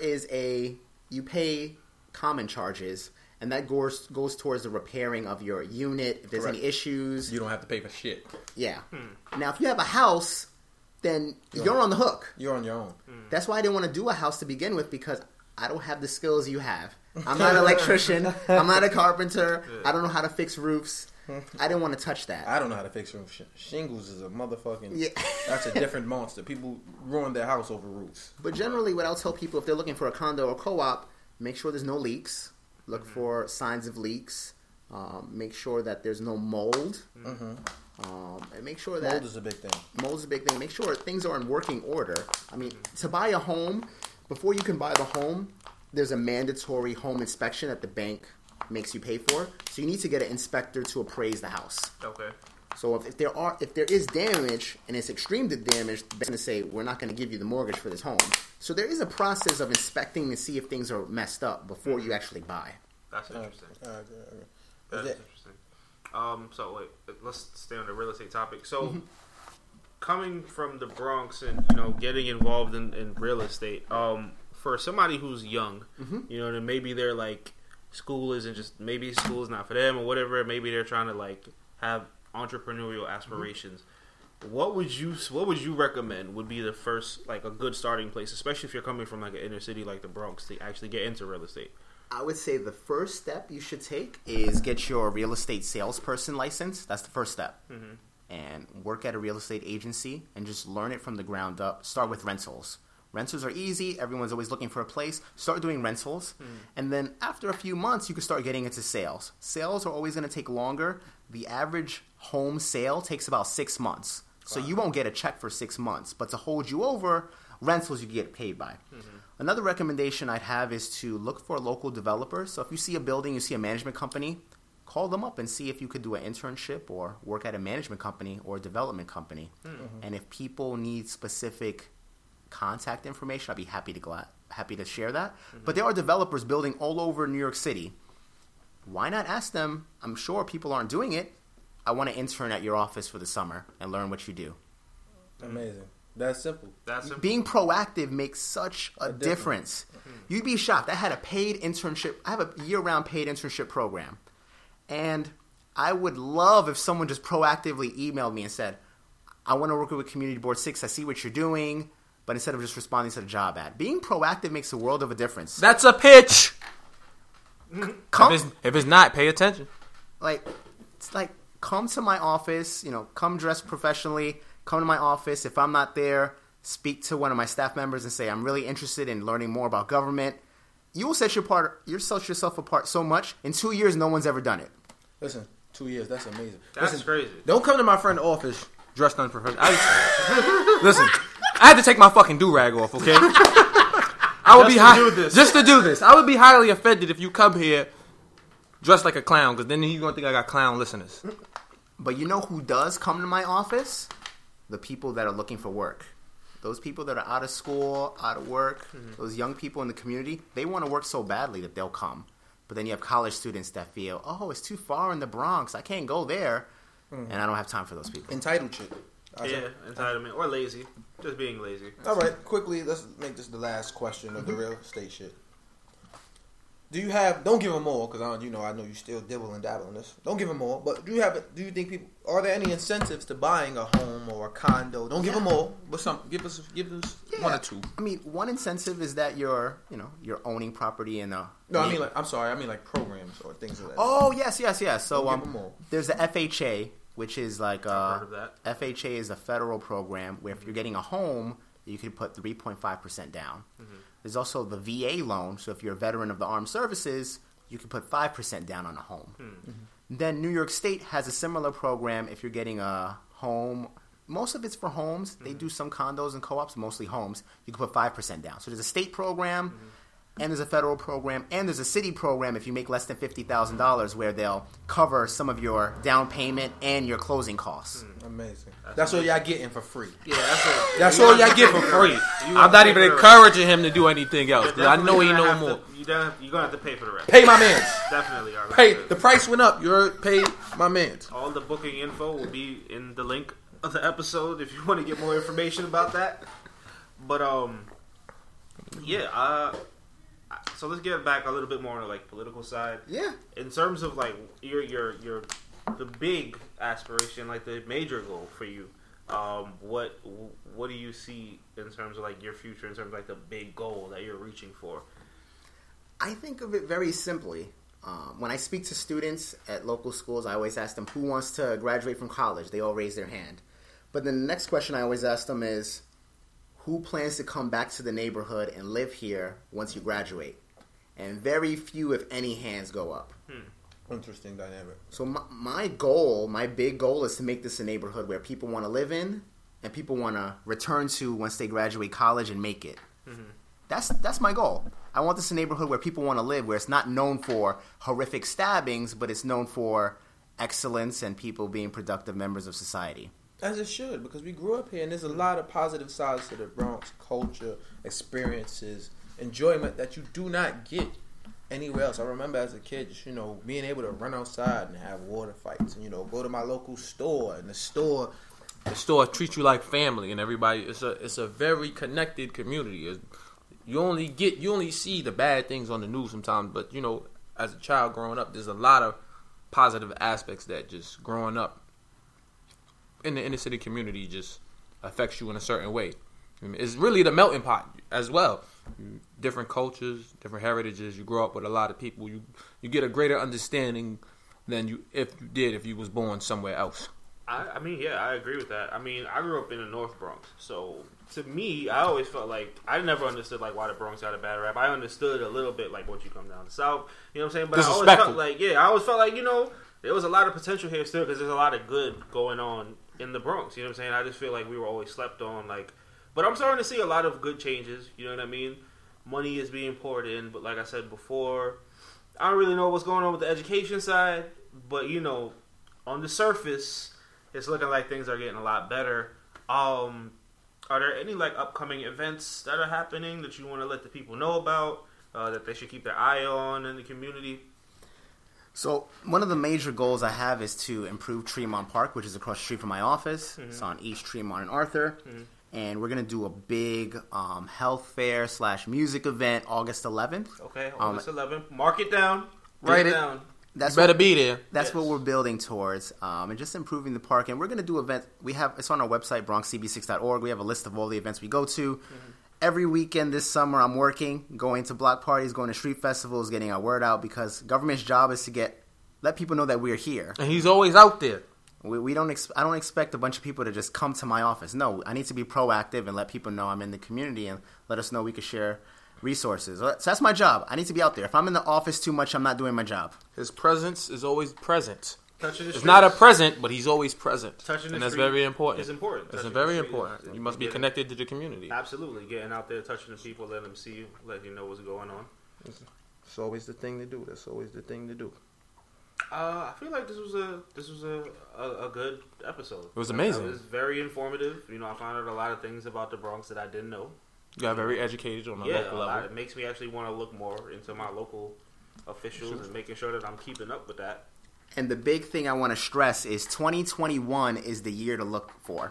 you pay common charges, and that goes towards the repairing of your unit. If there's any issues, you don't have to pay for shit. Yeah. Now, if you have a house, then you're on the hook. You're on your own. That's why I didn't want to do a house to begin with, because I don't have the skills you have. I'm not an electrician. I'm not a carpenter. I don't know how to fix roofs. I didn't want to touch that. I don't know how to fix roofs. Shingles is a motherfucking... Yeah. That's a different monster. People ruin their house over roofs. But generally, what I'll tell people, if they're looking for a condo or co-op, make sure there's no leaks. Look for signs of leaks. Make sure that there's no mold. And make sure that... Mold is a big thing. Mold is a big thing. Make sure things are in working order. To buy a home, before you can buy the home, there's a mandatory home inspection that the bank makes you pay for. So you need to get an inspector to appraise the house. Okay. So if there is damage, and it's extreme damage, they're going to say, we're not going to give you the mortgage for this home. So there is a process of inspecting to see if things are messed up before you actually buy. That's interesting. That's interesting. So wait, let's stay on the real estate topic. So coming from the Bronx and getting involved in real estate, for somebody who's young, then maybe they're like, school is not for them or whatever. Maybe they're trying to have entrepreneurial aspirations. what would you recommend would be the first, like, a good starting place, especially if you're coming from like an inner city like the Bronx, to actually get into real estate? I would say the first step you should take is get your real estate salesperson license. That's the first step. Mm-hmm. And work at a real estate agency and just learn it from the ground up. Start with rentals. Rentals are easy. Everyone's always looking for a place. Start doing rentals. And then after a few months, you can start getting into sales. Sales are always going to take longer. The average home sale takes about 6 months. So you won't get a check for 6 months. But to hold you over, rentals you get paid by. Mm-hmm. Another recommendation I'd have is to look for local developers. So if you see a building, you see a management company, call them up and see if you could do an internship or work at a management company or a development company. Mm-hmm. And if people need specific contact information, I'd be happy to share that. Mm-hmm. But there are developers building all over New York City. Why not ask them? I'm sure people aren't doing it. I want to intern at your office for the summer and learn what you do. Amazing. That's simple. Being proactive makes such a difference. Mm-hmm. You'd be shocked. I had a paid internship. I have a year-round paid internship program. And I would love if someone just proactively emailed me and said, I want to work with Community Board 6. I see what you're doing. But instead of just responding to the job ad. Being proactive makes a world of a difference. That's a pitch. If it's not, pay attention. It's like, come to my office, come dressed professionally. Come to my office. If I'm not there, speak to one of my staff members and say, I'm really interested in learning more about government. You will set yourself apart so much. In 2 years, no one's ever done it. Listen, 2 years, that's amazing. That's crazy. Don't come to my friend's office dressed unprofessional. Listen, I had to take my fucking do-rag off, okay? I would just to do this. I would be highly offended if you come here dressed like a clown, because then you're going to think I got clown listeners. But you know who does come to my office? The people that are looking for work. Those people that are out of school, out of work, those young people in the community, they want to work so badly that they'll come. But then you have college students that feel, it's too far in the Bronx. I can't go there. And I don't have time for those people. Entitled shit. Yeah, entitlement. Or lazy. Just being lazy. All right, quickly, let's make this the last question of the real estate shit. Don't give them all, because I know you still dibble and dabble in this. Don't give them all, but do you think are there any incentives to buying a home or a condo? Don't give them all, but give us one or two. I mean, one incentive is that you're owning property in a... No, I mean like programs or things like that. Oh, yes. So there's the FHA, which is like... I've heard of that. FHA is a federal program where if you're getting a home, you can put 3.5% down. Mm-hmm. There's also the VA loan. So if you're a veteran of the armed services, you can put 5% down on a home. Mm-hmm. Then New York State has a similar program if you're getting a home. Most of it's for homes. Mm-hmm. They do some condos and co-ops, mostly homes. You can put 5% down. So there's a state program, and there's a federal program, and there's a city program if you make less than $50,000 where they'll cover some of your down payment and your closing costs. Amazing. That's all y'all getting for free. Yeah, that's all y'all get for free. I'm not even encouraging him to do anything else. I know he know more. You're going to have to pay for the rest. Pay my mans. Definitely are. Pay. The price went up. You're paid my mans. All the booking info will be in the link of the episode if you want to get more information about that. But, so let's get back a little bit more on the political side. Yeah. In terms of your the big aspiration, the major goal for you, what do you see in terms of your future, in terms of the big goal that you're reaching for? I think of it very simply. When I speak to students at local schools, I always ask them who wants to graduate from college. They all raise their hand. But then the next question I always ask them is, who plans to come back to the neighborhood and live here once you graduate? And very few, if any, hands go up. Interesting dynamic. So my big goal is to make this a neighborhood where people want to live in and people want to return to once they graduate college and make it. Mm-hmm. That's my goal. I want this a neighborhood where people want to live, where it's not known for horrific stabbings, but it's known for excellence and people being productive members of society. As it should, because we grew up here and there's a lot of positive sides to the Bronx, culture, experiences, enjoyment that you do not get anywhere else. I remember as a kid, just, being able to run outside and have water fights and, go to my local store, and the store treats you like family, and everybody, it's a very connected community. You only see the bad things on the news sometimes, but, as a child growing up, there's a lot of positive aspects that just growing up in the inner city community just affects you in a certain way. I mean, it's really the melting pot as well. Different cultures, different heritages. You grow up with a lot of people. You get a greater understanding than if you was born somewhere else. I mean, yeah, I agree with that. I mean, I grew up in the North Bronx, so to me, I always felt like I never understood like why the Bronx got a bad rap. I understood a little bit like once you come down the South, you know what I'm saying? But I always felt like, I always felt like, there was a lot of potential here still because there's a lot of good going on in the Bronx. You know what I'm saying? I just feel like we were always slept on, but I'm starting to see a lot of good changes. You know what I mean? Money is being poured in, but like I said before, I don't really know what's going on with the education side, but on the surface, it's looking like things are getting a lot better. Are there any upcoming events that are happening that you want to let the people know about, that they should keep their eye on in the community? So one of the major goals I have is to improve Tremont Park, which is across the street from my office. Mm-hmm. It's on East Tremont and Arthur. Mm-hmm. And we're going to do a big health fair / music event August 11th. Okay, August 11th. Mark it down. Write it down. Better be there. That's what we're building towards, and just improving the park. And we're going to do events. It's on our website, bronxcb6.org. We have a list of all the events we go to. Mm-hmm. Every weekend this summer, I'm working, going to block parties, going to street festivals, getting our word out, because government's job is to let people know that we're here. And he's always out there. I don't expect a bunch of people to just come to my office. No, I need to be proactive and let people know I'm in the community and let us know we can share resources. So that's my job. I need to be out there. If I'm in the office too much, I'm not doing my job. His presence is always present. It's not a present, but he's always present. And that's very important. It's important. It's very important. You must be connected to the community. Absolutely. Getting out there, touching the people, letting them see you, letting you know what's going on. It's always the thing to do. That's always the thing to do. I feel like this was a good episode. It was amazing. It was very informative. I found out a lot of things about the Bronx that I didn't know. You got very educated on a local level. It makes me actually want to look more into my local officials and making sure that I'm keeping up with that. And the big thing I want to stress is 2021 is the year to look for.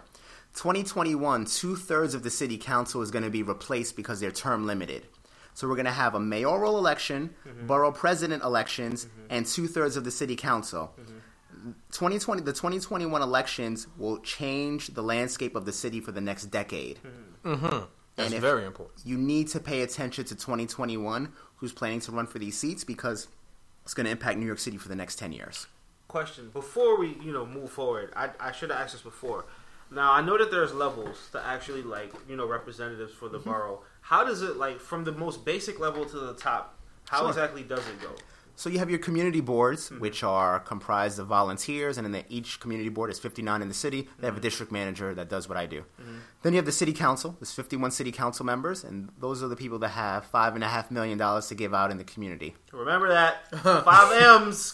2021, 2/3 of the city council is going to be replaced because they're term limited. So we're going to have a mayoral election, mm-hmm. borough president elections, mm-hmm. and 2/3 of the city council. Mm-hmm. The 2021 elections will change the landscape of the city for the next decade. Mm-hmm. That's very important. You need to pay attention to 2021, who's planning to run for these seats, because it's going to impact New York City for the next 10 years. Question. Before we, move forward, I should have asked this before. Now, I know that there's levels to actually, representatives for the mm-hmm. borough. How does it, from the most basic level to the top, how exactly does it go? So you have your community boards, mm-hmm. which are comprised of volunteers, and then each community board is 59 in the city. They mm-hmm. have a district manager that does what I do. Mm-hmm. Then you have the city council. There's 51 city council members, and those are the people that have $5.5 million to give out in the community. Remember that. 5 M's.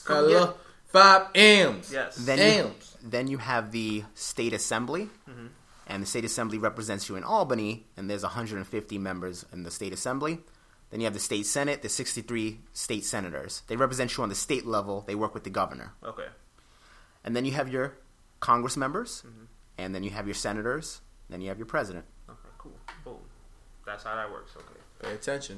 5 M's. Yes. Then you have the state assembly, mm-hmm. and the state assembly represents you in Albany, and there's 150 members in the state assembly. Then you have the state senate, the 63 state senators. They represent you on the state level. They work with the governor. Okay. And then you have your Congress members, mm-hmm. and then you have your senators, and then you have your president. Okay, cool. Boom. That's how that works. Okay. Pay attention.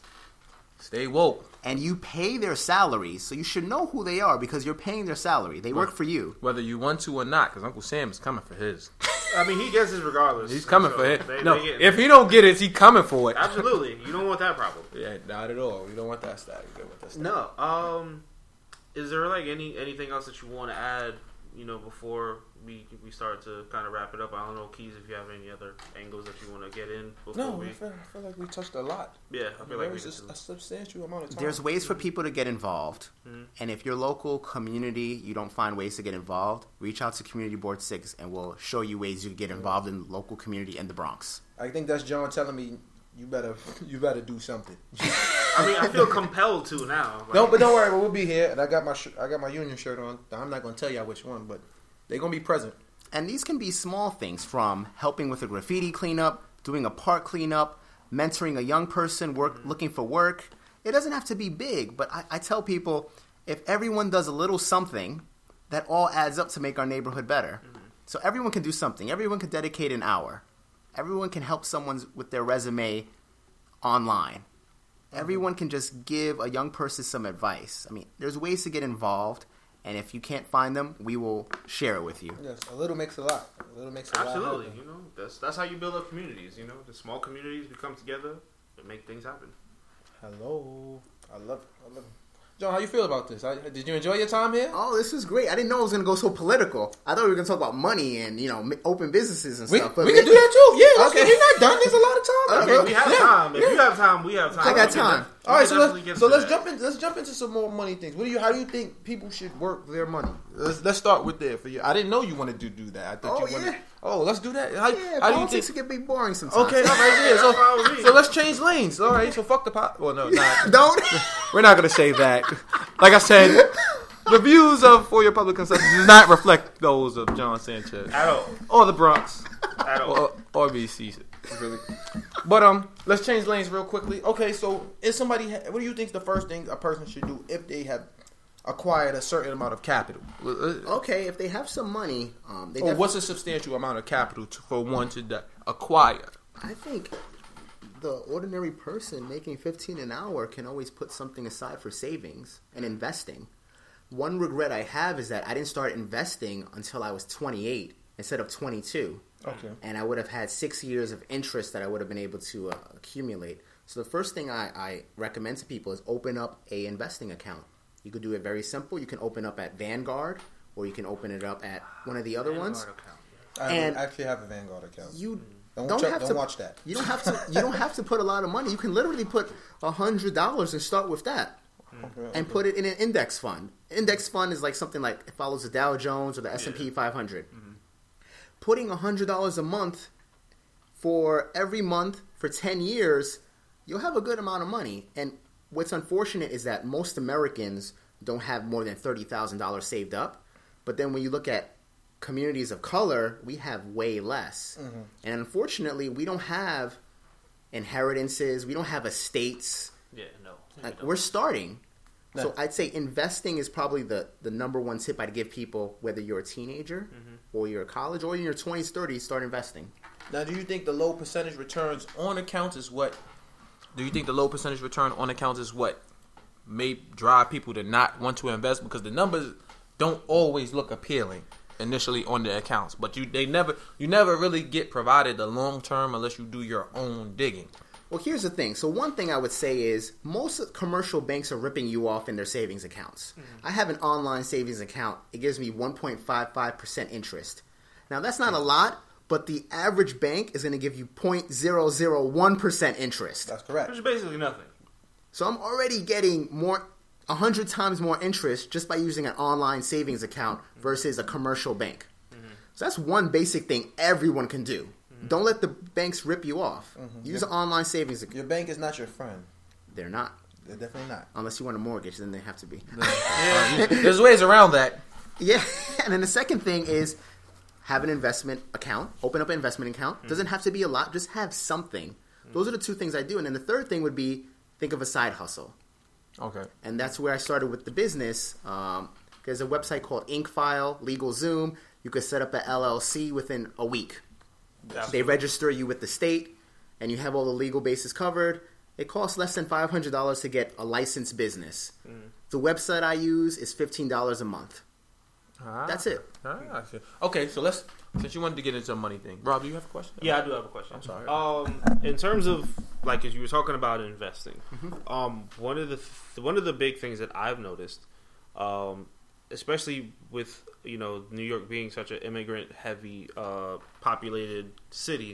Stay woke. And you pay their salaries, so you should know who they are because you're paying their salary. They work for you. Whether you want to or not, because Uncle Sam is coming for his. I mean, he gets his regardless. He's coming for it. If he don't get it, he's coming for it. Absolutely. You don't want that problem. Yeah, not at all. You don't want that static. No. Is there anything else that you want to add, before we start to kind of wrap it up? I don't know, Keys, if you have any other angles that you want to get in before I feel like we touched a lot. Yeah, I feel like we just a substantial amount of time. There's ways for people to get involved, mm-hmm. and if your local community, you don't find ways to get involved, reach out to Community Board 6, and we'll show you ways you can get involved in the local community in the Bronx. I think that's John telling me you better do something. I mean, I feel compelled to now. No, but don't worry, we'll be here, and I got my union shirt on. I'm not going to tell y'all which one, but they're going to be present. And these can be small things, from helping with a graffiti cleanup, doing a park cleanup, mentoring a young person looking for work. It doesn't have to be big, but I tell people, if everyone does a little something, that all adds up to make our neighborhood better. Mm-hmm. So everyone can do something. Everyone can dedicate an hour. Everyone can help someone with their resume online. Mm-hmm. Everyone can just give a young person some advice. I mean, there's ways to get involved, And if you can't find them, we will share it with you. Yes, a little makes a lot. A little makes a lot. Absolutely. You know, that's how you build up communities. You know, the small communities become together and make things happen. Hello. I love it. John, how you feel about this? Did you enjoy your time here? Oh, this was great. I didn't know it was going to go so political. I thought we were going to talk about money and, open businesses and stuff. We can do that too. Yeah, okay. We're not done. There's a lot of time. Okay, we have time. If you have time, we have time. I got time. All right, so let's jump into some more money things. How do you think people should work their money? Let's start with there for you. I didn't know you wanted to do that. I thought you wanted. Oh, let's do that. How do you think it can be boring sometimes? Okay, all right, yeah. So let's change lanes. All right, so fuck the pot. Well, no, don't. We're not gonna say that. Like I said, the views of For Your Public Consumption does not reflect those of John Sanchez at all, or the Bronx, at all, or BC. Really. But let's change lanes real quickly. Okay, so what do you think the first thing a person should do if they have acquired a certain amount of capital? Okay, if they have some money, what's a substantial amount of capital for one to acquire? I think the ordinary person making $15 an hour can always put something aside for savings and investing. One regret I have is that I didn't start investing until I was 28 instead of 22. Okay. And I would have had 6 years of interest that I would have been able to accumulate. So the first thing I recommend to people is open up a investing account. You could do it very simple. You can open up at Vanguard, or you can open it up at one of the other ones. I actually have a Vanguard account. Don't watch that. You don't have to. You don't have to put a lot of money. You can literally put $100 and start with that, and put it in an index fund. Index fund is like something like it follows the Dow Jones or the S&P 500. Mm-hmm. Putting $100 a month for every month for 10 years, you'll have a good amount of money. And what's unfortunate is that most Americans don't have more than $30,000 saved up. But then when you look at communities of color, we have way less. Mm-hmm. And unfortunately, we don't have inheritances. We don't have estates. Yeah, no. We're starting. No. So I'd say investing is probably the number one tip I'd give people, whether you're a teenager or you're a college or in your 20s, 30s, start investing. Now, do you think the low percentage returns on accounts is what? Do you think the low percentage return on accounts is what may drive people to not want to invest? Because the numbers don't always look appealing initially on the accounts, but you never really get provided the long term unless you do your own digging. Well, here's the thing. So one thing I would say is most commercial banks are ripping you off in their savings accounts. Mm-hmm. I have an online savings account. It gives me 1.55% interest. Now, that's not a lot, but the average bank is going to give you 0.001% interest. That's correct. Which is basically nothing. So I'm already getting 100 times more interest just by using an online savings account versus a commercial bank. Mm-hmm. So that's one basic thing everyone can do. Don't let the banks rip you off. Mm-hmm. Use an online savings account. Your bank is not your friend. They're not. They're definitely not. Unless you want a mortgage, then they have to be. Yeah. There's ways around that. Yeah. And then the second thing is have an investment account. Open up an investment account. Mm-hmm. Doesn't have to be a lot. Just have something. Mm-hmm. Those are the two things I do. And then the third thing would be think of a side hustle. Okay. And that's where I started with the business. There's a website called InkFile, LegalZoom. You could set up an LLC within a week. Absolutely. They register you with the state, and you have all the legal bases covered. It costs less than $500 to get a licensed business. Mm. The website I use is $15 a month. That's it. Okay, so since you wanted to get into a money thing, Rob, do you have a question? Yeah, I do have a question. I'm sorry. In terms of as you were talking about investing, one of the big things that I've noticed, especially with New York being such an immigrant-heavy, populated city,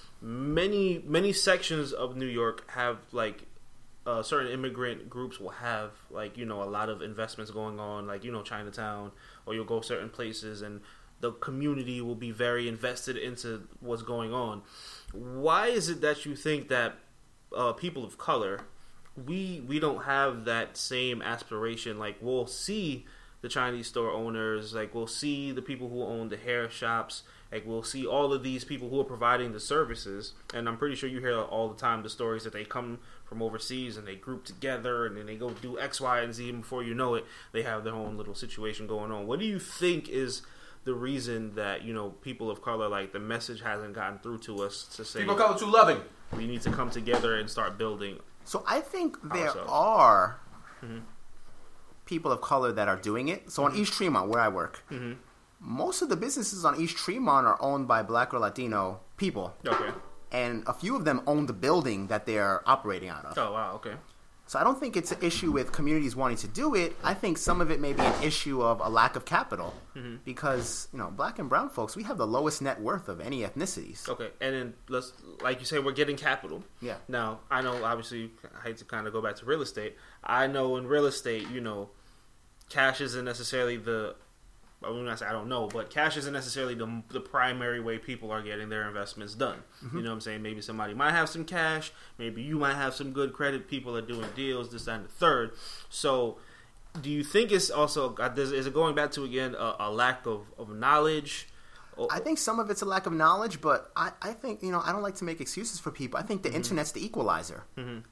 many sections of New York have certain immigrant groups will have a lot of investments going on, Chinatown, or you'll go certain places and the community will be very invested into what's going on. Why is it that you think that people of color, we don't have that same aspiration? We'll see the Chinese store owners, we'll see the people who own the hair shops, we'll see all of these people who are providing the services, and I'm pretty sure you hear all the time the stories that they come from overseas and they group together and then they go do X, Y, and Z, and before you know it, they have their own little situation going on. What do you think is the reason that people of color, the message hasn't gotten through to us to say people of color too loving? We need to come together and start building. So I think there are people of color that are doing it. So on East Tremont, where I work, most of the businesses on East Tremont are owned by Black or Latino people. Okay. And a few of them own the building that they're operating out of. Oh, wow, okay. So I don't think it's an issue with communities wanting to do it. I think some of it may be an issue of a lack of capital. Because, black and brown folks, we have the lowest net worth of any ethnicities. Okay, and then like you say, we're getting capital. Yeah. Now, I know, obviously, I hate to kind of go back to real estate. I know in real estate, cash isn't necessarily I don't know, but cash isn't necessarily the primary way people are getting their investments done. You know what I'm saying? Maybe somebody might have some cash. Maybe you might have some good credit. People are doing deals, this, that, and the third. So do you think it's also, is it going back to, again, a lack of knowledge? I think some of it's a lack of knowledge, but I think, I don't like to make excuses for people. I think the internet's the equalizer.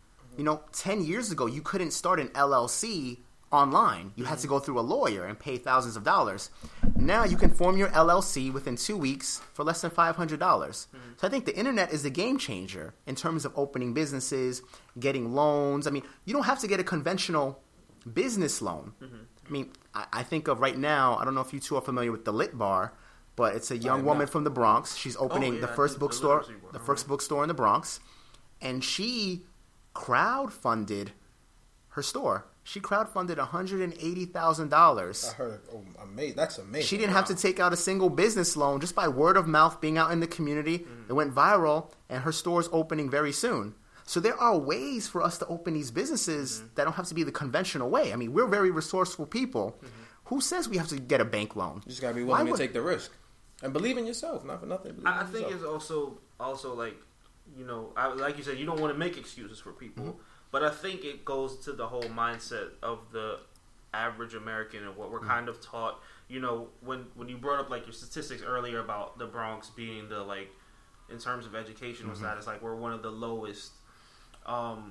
10 years ago, you couldn't start an LLC online. You had to go through a lawyer and pay thousands of dollars. Now you can form your LLC within 2 weeks for less than $500. So I think the internet is the game changer in terms of opening businesses, getting loans. I mean, you don't have to get a conventional business loan. I mean, I think of right now, I don't know if you two are familiar with the Lit Bar, but it's a young woman from the Bronx. She's opening the first bookstore in the Bronx, and she crowdfunded her store. She crowdfunded $180,000. I heard. Oh, amazing! That's amazing. She didn't have to take out a single business loan, just by word of mouth, being out in the community. It went viral, and her store's opening very soon. So there are ways for us to open these businesses that don't have to be the conventional way. I mean, we're very resourceful people. Who says we have to get a bank loan? You just gotta be willing to take the risk and believe in yourself. Not for nothing. I think it's also like, like you said, you don't want to make excuses for people. But I think it goes to the whole mindset of the average American and what we're kind of taught. When you brought up, like, your statistics earlier about the Bronx being the, like, in terms of educational status, like, we're one of the lowest. How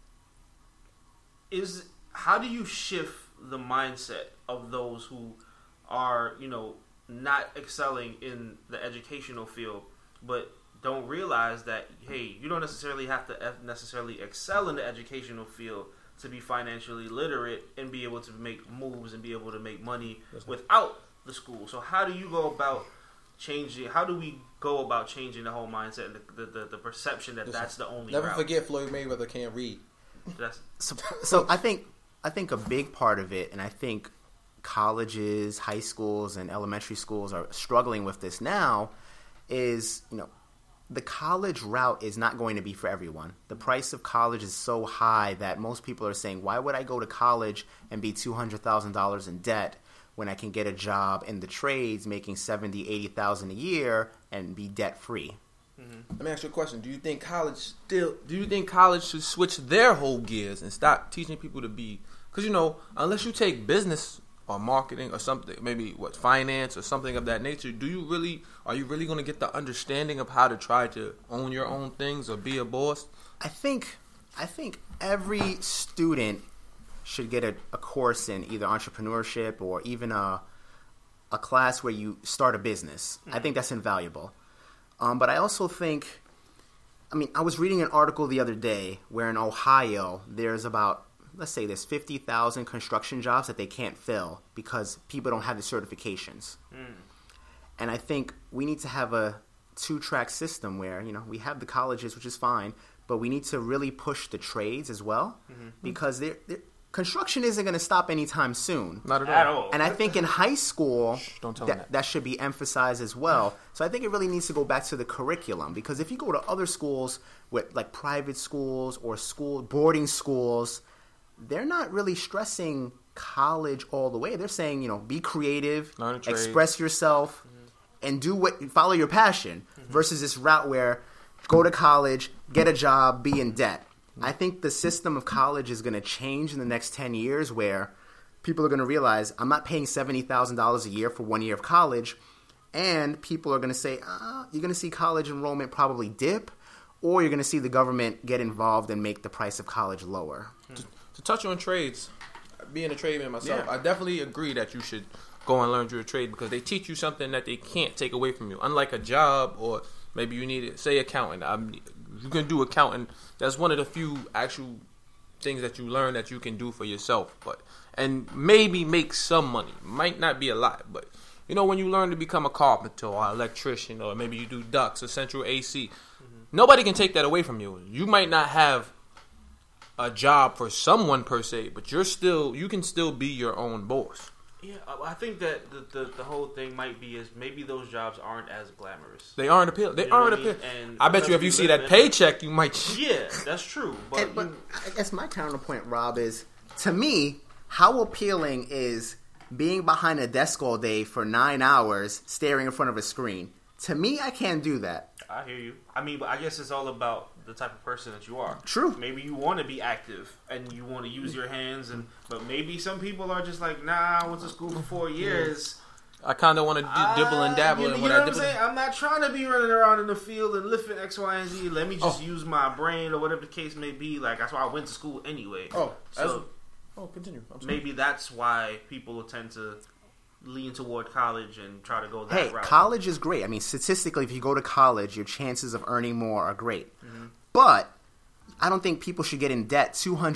do you shift the mindset of those who are, not excelling in the educational field, but don't realize that, hey, you don't necessarily have to necessarily excel in the educational field to be financially literate and be able to make moves and be able to make money without the school. So how do you go about changing? How do we go about changing the whole mindset and the perception that that's the only Never route? forget Floyd Mayweather can't read. So I think a big part of it, and I think colleges, high schools, and elementary schools are struggling with this now, is, the college route is not going to be for everyone. The price of college is so high that most people are saying, why would I go to college and be $200,000 in debt when I can get a job in the trades making $70,000, $80,000 a year and be debt free? Let me ask you a question. Do you think college should switch their whole gears and stop teaching people to be, because unless you take business or marketing or something, maybe finance or something of that nature, are you really going to get the understanding of how to try to own your own things or be a boss? I think every student should get a course in either entrepreneurship or even a class where you start a business. I think that's invaluable. But I also think, I was reading an article the other day where in Ohio there's about, let's say there's 50,000 construction jobs that they can't fill because people don't have the certifications. And I think we need to have a two-track system where, we have the colleges, which is fine, but we need to really push the trades as well, because construction isn't going to stop anytime soon. Not at all. And I think in high school, that should be emphasized as well. So I think it really needs to go back to the curriculum, because if you go to other schools, with like private schools or boarding schools, they're not really stressing college all the way. They're saying, be creative, express yourself, and follow your passion, versus this route where go to college, get a job, be in debt. I think the system of college is going to change in the next 10 years, where people are going to realize, I'm not paying $70,000 a year for 1 year of college, and people are going to say, you're going to see college enrollment probably dip, or you're going to see the government get involved and make the price of college lower. To touch on trades, being a tradesman myself, I definitely agree that you should go and learn your trade, because they teach you something that they can't take away from you. Unlike a job, or maybe you need it, say accounting. You can do accounting. That's one of the few actual things that you learn that you can do for yourself. and maybe make some money. Might not be a lot, but you know, when you learn to become a carpenter or an electrician, or maybe you do ducts or central AC, nobody can take that away from you. You might not have a job for someone per se, but you can still be your own boss. Yeah, I think that the whole thing might be is maybe those jobs aren't as glamorous. They aren't appealing. They aren't appealing. And I bet you if you see that paycheck, you might. Yeah, that's true. But I guess my counterpoint, Rob, is to me, how appealing is being behind a desk all day for 9 hours, staring in front of a screen. To me, I can't do that. I hear you. I mean, but I guess it's all about the type of person that you are. True. Maybe you want to be active and you want to use your hands, but maybe some people are just like, nah, I went to school for 4 years. I kind of want to dibble and dabble. You know what I'm saying? I'm not trying to be running around in the field and lifting X, Y, and Z. Let me just use my brain or whatever the case may be. Like, that's why I went to school anyway. Continue. Maybe that's why people will tend to lean toward college and try to go that route. College is great. I mean, statistically, if you go to college, your chances of earning more are great. Mm-hmm. But I don't think people should get in debt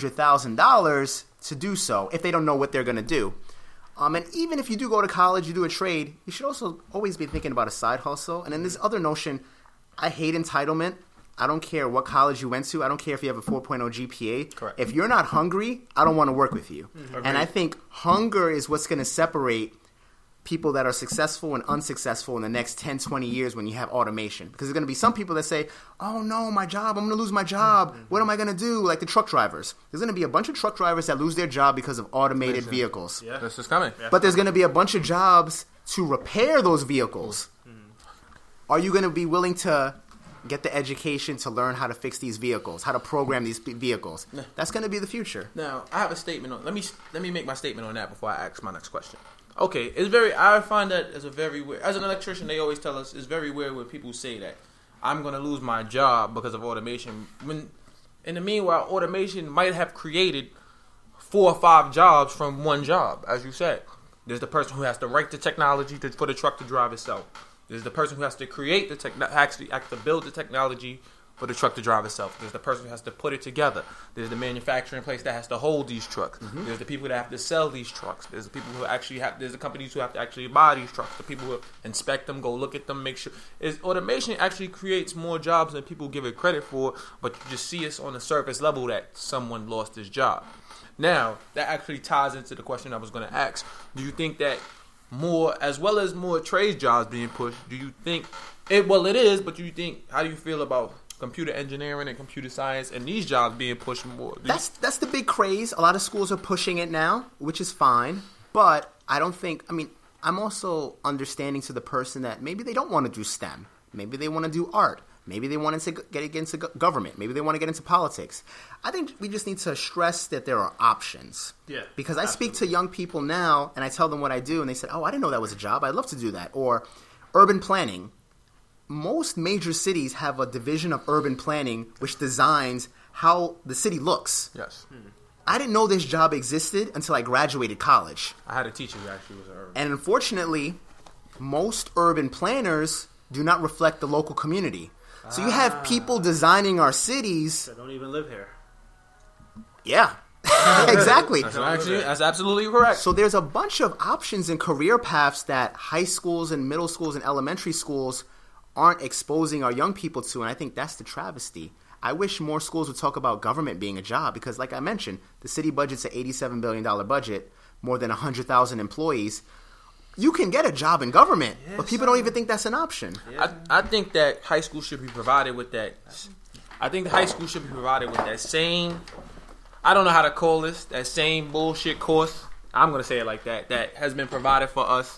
$200,000 to do so if they don't know what they're going to do. And even if you do go to college, you do a trade, you should also always be thinking about a side hustle. And then this other notion, I hate entitlement. I don't care what college you went to. I don't care if you have a 4.0 GPA. Correct. If you're not hungry, I don't want to work with you. Mm-hmm. And I think hunger is what's going to separate people that are successful and unsuccessful in the next 10, 20 years when you have automation. Because there's going to be some people that say, oh no, my job, I'm going to lose my job. Mm-hmm. What am I going to do? Like the truck drivers. There's going to be a bunch of truck drivers that lose their job because of automated vehicles. Yeah. This is coming. Yeah. But there's going to be a bunch of jobs to repair those vehicles. Mm-hmm. Are you going to be willing to get the education to learn how to fix these vehicles, how to program these vehicles? That's going to be the future. Now, I have a statement on. Let me make my statement on that before I ask my next question. Okay, I find that as an electrician, they always tell us it's very weird when people say that I'm going to lose my job because of automation. When in the meanwhile, automation might have created 4 or 5 jobs from one job, as you said. There's the person who has to write the technology for the truck to drive itself. There's the person who has to create actually build the technology for the truck to drive itself. There's the person who has to put it together. There's the manufacturing place that has to hold these trucks. Mm-hmm. There's the people that have to sell these trucks. There's the people who there's the companies who have to actually buy these trucks. The people who inspect them, go look at them, make sure. Automation actually creates more jobs than people give it credit for, but you just see it's on the surface level that someone lost his job. Now, that actually ties into the question I was going to ask. Do you think that more, as well as more trade jobs being pushed, do you think it is, but how do you feel about computer engineering and computer science and these jobs being pushed more? That's the big craze. A lot of schools are pushing it now, which is fine. But I don't think, I'm also understanding to the person that maybe they don't want to do STEM. Maybe they want to do art. Maybe they want to get into government. Maybe they want to get into politics. I think we just need to stress that there are options. Yeah. Because I speak to young people now and I tell them what I do and they said, oh, I didn't know that was a job. I'd love to do that. Or urban planning. Most major cities have a division of urban planning which designs how the city looks. Yes. I didn't know this job existed until I graduated college. I had a teacher who actually was an urban. And unfortunately, most urban planners do not reflect the local community. So you have people designing our cities that don't even live here. Yeah. Exactly. That's absolutely correct. So there's a bunch of options and career paths that high schools and middle schools and elementary schools aren't exposing our young people to, and I think that's the travesty. I wish more schools would talk about government being a job because, like I mentioned, the city budget's an $87 billion budget, more than 100,000 employees. You can get a job in government, but people don't even think that's an option. Yeah. I think that high school should be provided with that. I think the high school should be provided with that same, I don't know how to call this, that same bullshit course. I'm going to say it like that has been provided for us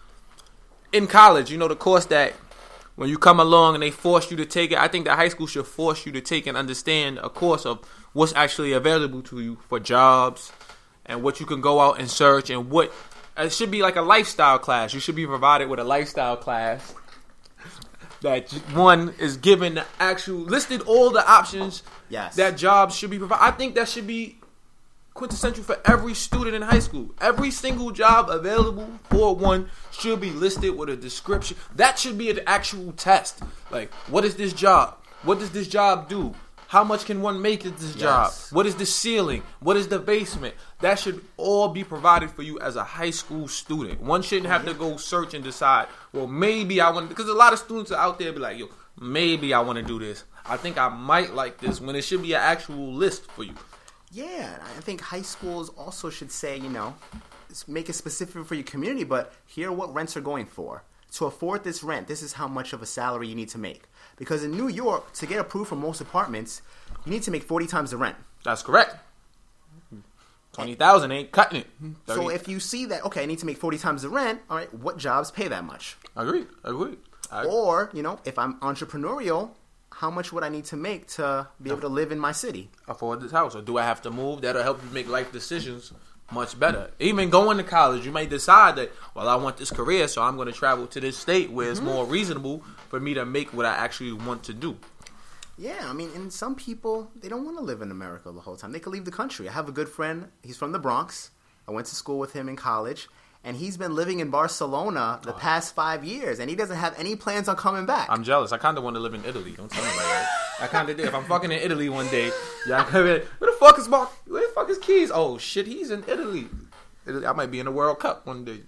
in college. You know, the course that when you come along and they force you to take it, I think that high school should force you to take and understand a course of what's actually available to you for jobs and what you can go out and search and what it should be like a lifestyle class. You should be provided with a lifestyle class that one is given the actual listed all the options that jobs should be provided. I think that should be quintessential for every student in high school. Every single job available for one should be listed with a description. That should be an actual test. Like, what is this job? What does this job do? How much can one make at this job? What is the ceiling? What is the basement? That should all be provided for you as a high school student. One shouldn't have to go search and decide, well, maybe I want, because a lot of students are out there be like, yo, maybe I want to do this. I think I might like this, when it should be an actual list for you. Yeah, I think high schools also should say, make it specific for your community, but here are what rents are going for. To afford this rent, this is how much of a salary you need to make. Because in New York, to get approved for most apartments, you need to make 40 times the rent. That's correct. 20,000 ain't cutting it. 30. So if you see that, okay, I need to make 40 times the rent, all right, what jobs pay that much? Agreed. Or, if I'm entrepreneurial, how much would I need to make to be able to live in my city? Afford this house. Or do I have to move? That'll help you make life decisions much better. Even going to college, you may decide that, well, I want this career, so I'm going to travel to this state where it's more reasonable for me to make what I actually want to do. Yeah, I mean, and some people, they don't want to live in America the whole time. They could leave the country. I have a good friend. He's from the Bronx. I went to school with him in college. And he's been living in Barcelona the past 5 years, and he doesn't have any plans on coming back. I'm jealous. I kind of want to live in Italy. Don't tell me about that. I kind of did. If I'm fucking in Italy one day, y'all come in. Where the fuck is Mark? Where the fuck is Keys? Oh shit, he's in Italy. I might be in the World Cup one day.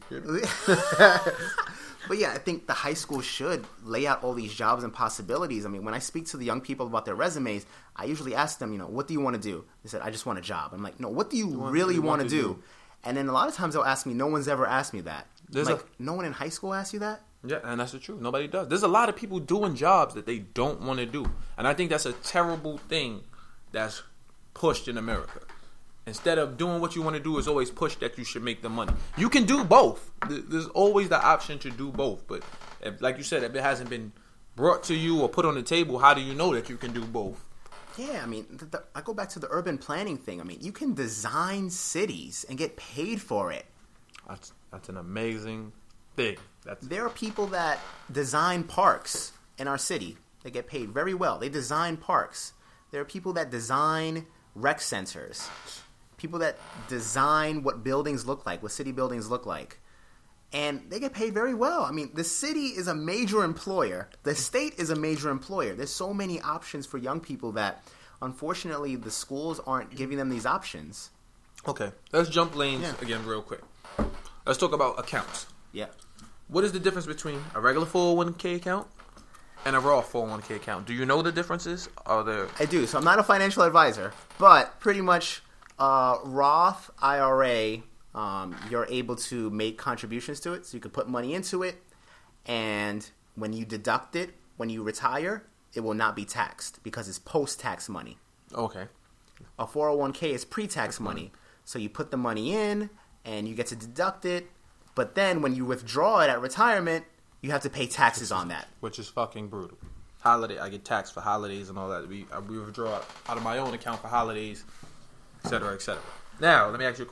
But yeah, I think the high school should lay out all these jobs and possibilities. I mean, when I speak to the young people about their resumes, I usually ask them, what do you want to do? They said, I just want a job. I'm like, no, what do you really want to do? And then a lot of times they'll ask me, no one's ever asked me that. No one in high school asked you that? Yeah, and that's the truth. Nobody does. There's a lot of people doing jobs that they don't want to do. And I think that's a terrible thing that's pushed in America. Instead of doing what you want to do, is always push that you should make the money. You can do both. There's always the option to do both. But like you said, if it hasn't been brought to you or put on the table, how do you know that you can do both? Yeah, I mean, I go back to the urban planning thing. I mean, you can design cities and get paid for it. That's an amazing thing. There are people that design parks in our city. They get paid very well. They design parks. There are people that design rec centers. People that design what buildings look like, what city buildings look like. And they get paid very well. I mean, the city is a major employer. The state is a major employer. There's so many options for young people that, unfortunately, the schools aren't giving them these options. Okay, let's jump lanes again real quick. Let's talk about accounts. Yeah. What is the difference between a regular 401k account and a Roth 401k account? Do you know the differences? I do. So I'm not a financial advisor, but pretty much Roth IRA, you're able to make contributions to it. So you can put money into it, and when you deduct it, when you retire, it will not be taxed because it's post-tax money. Okay. A 401k is pre-tax money. So you put the money in, and you get to deduct it, but then when you withdraw it at retirement, you have to pay taxes on that. Which is fucking brutal. I get taxed for holidays and all that. We withdraw out of my own account for holidays, etc., etc. Now, let me ask you,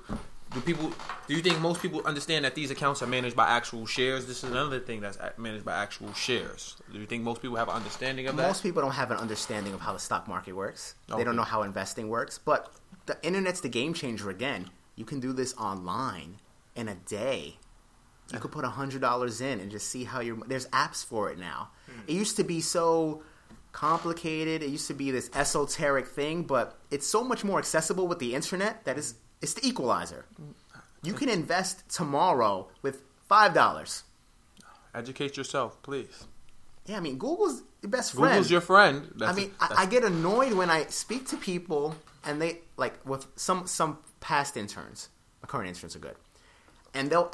do you think most people understand that these accounts are managed by actual shares? This is another thing that's managed by actual shares. Do you think most people have an understanding of that? Most people don't have an understanding of how the stock market works. Okay. They don't know how investing works. But the internet's the game changer again. You can do this online in a day. You could put $100 in and just see how there's apps for it now. It used to be so complicated. It used to be this esoteric thing, but it's so much more accessible with the internet that it's the equalizer. You can invest tomorrow with $5. Educate yourself, please. Yeah, I mean, Google's your best friend. Google's your friend. I get annoyed when I speak to people and they, like, with some past interns. My current interns are good. And they'll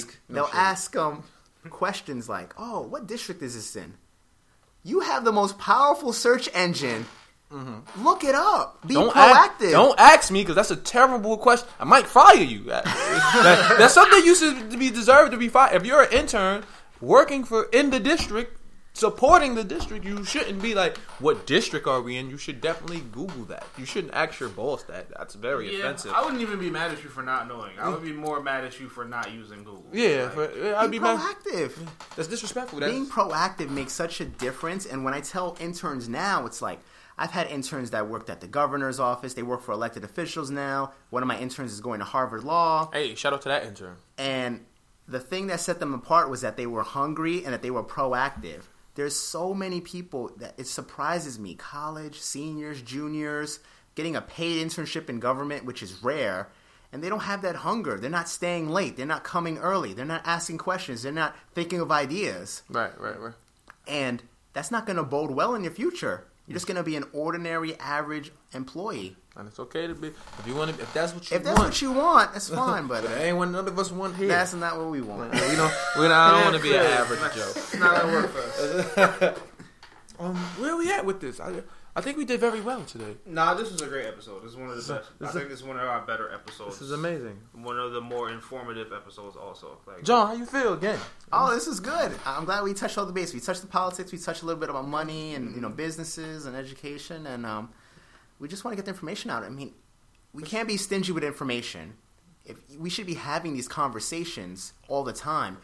ask questions like, "Oh, what district is this in?" You have the most powerful search engine. Mm-hmm. Look it up. Be proactive. Don't ask me because that's a terrible question. I might fire you. That's something you should be deserved to be fired. If you're an intern working in the district, supporting the district, you shouldn't be like, "What district are we in?" You should definitely Google that. You shouldn't ask your boss that. That's very offensive. I wouldn't even be mad at you for not knowing. I would be more mad at you for not using Google. Yeah, I'd be proactive. That's disrespectful. Being proactive makes such a difference. And when I tell interns now, it's like, I've had interns that worked at the governor's office. They work for elected officials now. One of my interns is going to Harvard Law. Hey, shout out to that intern. And the thing that set them apart was that they were hungry and that they were proactive. there's so many people that it surprises me. College, seniors, juniors, getting a paid internship in government, which is rare, and they don't have that hunger. They're not staying late. They're not coming early. They're not asking questions. They're not thinking of ideas. Right. And that's not going to bode well in your future. You're just going to be an ordinary, average employee. And it's okay to be if that's what you want. That's fine. But that ain't what none of us want here. That's not what we want. I don't want to be an average Joe. It's not gonna work for us. Where are we at with this? I think we did very well today. Nah, this was a great episode. This is one of the best. I think this is one of our better episodes. This is amazing. One of the more informative episodes also. John, how you feel again? Oh, this is good. I'm glad we touched all the base. We touched the politics. We touched a little bit about money and businesses and education. And we just want to get the information out. I mean, we can't be stingy with information. We should be having these conversations all the time.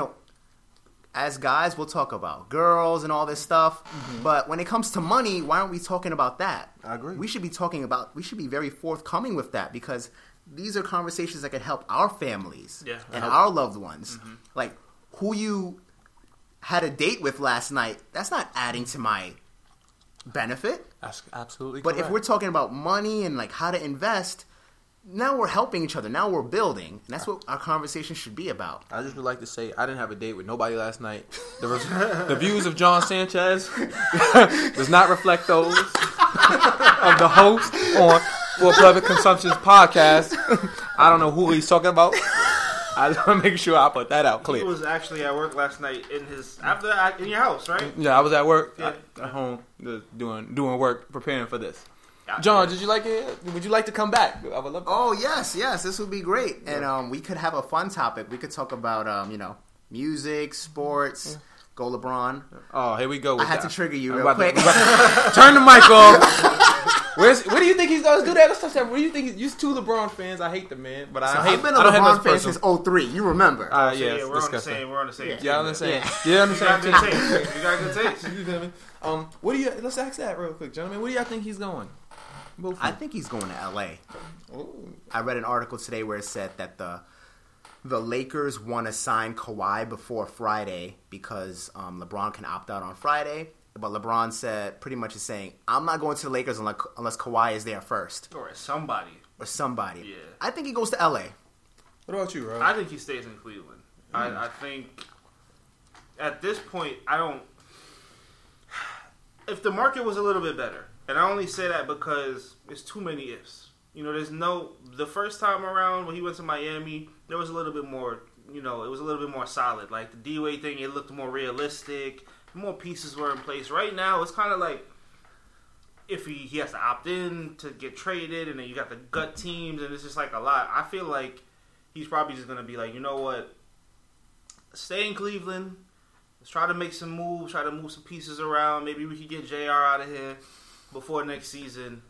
As guys, we'll talk about girls and all this stuff. But when it comes to money, why aren't we talking about that? I agree. We should be very forthcoming with that, because these are conversations that could help our families and our loved ones. Like, who you had a date with last night, that's not adding to my benefit. That's absolutely But correct. if we're talking about money and like how to invest, now we're helping each other. Now we're building. And that's what our conversation should be about. I just would like to say I didn't have a date with nobody last night. The views of John Sanchez does not reflect those of the host on For Public Consumption's podcast. I don't know who he's talking about. I just want to make sure I put that out clear. He was actually at work last night in your house, right? Yeah, I was at work at home doing work, preparing for this. John, did you like it? Would you like to come back? I would love to. Oh, yes, this would be great. And we could have a fun topic. We could talk about, music, sports, go LeBron. Oh, here we go. I had to trigger you real quick. Turn the mic off. Where do you think he's going to do that? Let's touch that. Where do you think he's two LeBron fans? I hate the man, but I've been a LeBron fan since 2003. You remember? Yeah, we're on the same. We're on the same. Yeah, on the same. Yeah, on the same. You got good taste. You feel me? Let's ask that real quick, gentlemen. Where do y'all think he's going? I think he's going to L.A. Ooh. I read an article today where it said that the Lakers want to sign Kawhi before Friday because LeBron can opt out on Friday. But LeBron pretty much is saying, I'm not going to the Lakers unless Kawhi is there first. Or somebody. Yeah. I think he goes to L.A. What about you, Rob? I think he stays in Cleveland. I think at this point, if the market was a little bit better, and I only say that because there's too many ifs. The first time around when he went to Miami, there was a little bit more, it was a little bit more solid. Like the D-Wade thing, it looked more realistic. More pieces were in place. Right now, it's kind of like if he has to opt in to get traded, and then you got the gut teams, and it's just like a lot. I feel like he's probably just going to be like, you know what? Stay in Cleveland. Let's try to make some moves, try to move some pieces around. Maybe we could get JR out of here before next season.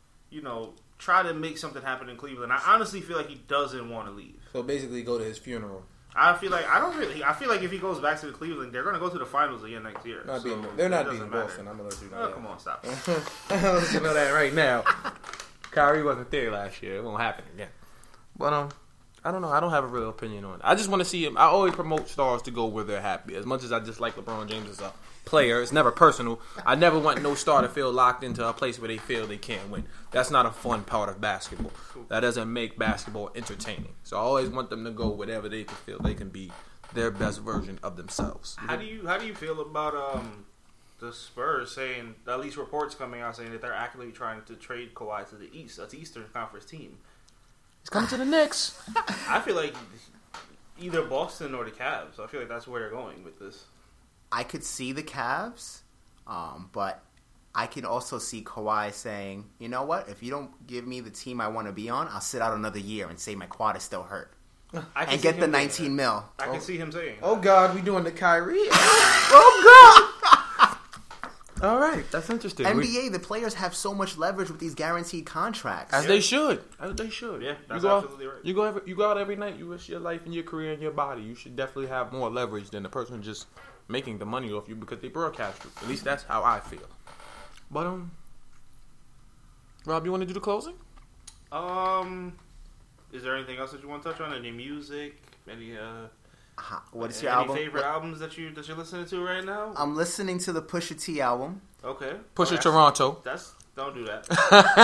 Try to make something happen in Cleveland. I honestly feel like he doesn't want to leave. So basically go to his funeral. I feel like if he goes back to Cleveland, they're going to go to the finals again next year. They're not beating Boston. I'm going to let you know. Come on, stop. I'm going to let you know that right now. Kyrie wasn't there last year. It won't happen again. But I don't know. I don't have a real opinion on it. I just want to see him. I always promote stars to go where they're happy. As much as I dislike LeBron James as a player, it's never personal. I never want no star to feel locked into a place where they feel they can't win. That's not a fun part of basketball. That doesn't make basketball entertaining. So I always want them to go wherever they can feel they can be their best version of themselves. How do you feel about the Spurs saying, at least reports coming out saying that they're actively trying to trade Kawhi to the East? That's the Eastern Conference team. He's coming to the Knicks. I feel like either Boston or the Cavs. I feel like that's where they're going with this. I could see the Cavs, but I can also see Kawhi saying, you know what? If you don't give me the team I want to be on, I'll sit out another year and say my quad is still hurt. And get the 19 mil. I can see him saying Oh, God, we doing the Kyrie. Oh, God! All right, that's interesting. NBA, the players have so much leverage with these guaranteed contracts. As they should. As they should. Yeah, that's absolutely right. You go out every night, you risk your life and your career and your body. You should definitely have more leverage than the person just making the money off you because they broadcast you. At least that's how I feel. But, Rob, you want to do the closing? Is there anything else that you want to touch on? Any music? Any, What is your album? Any favorite albums that you're listening to right now? I'm listening to the Pusha T album. Okay. Pusha Toronto. Don't do that.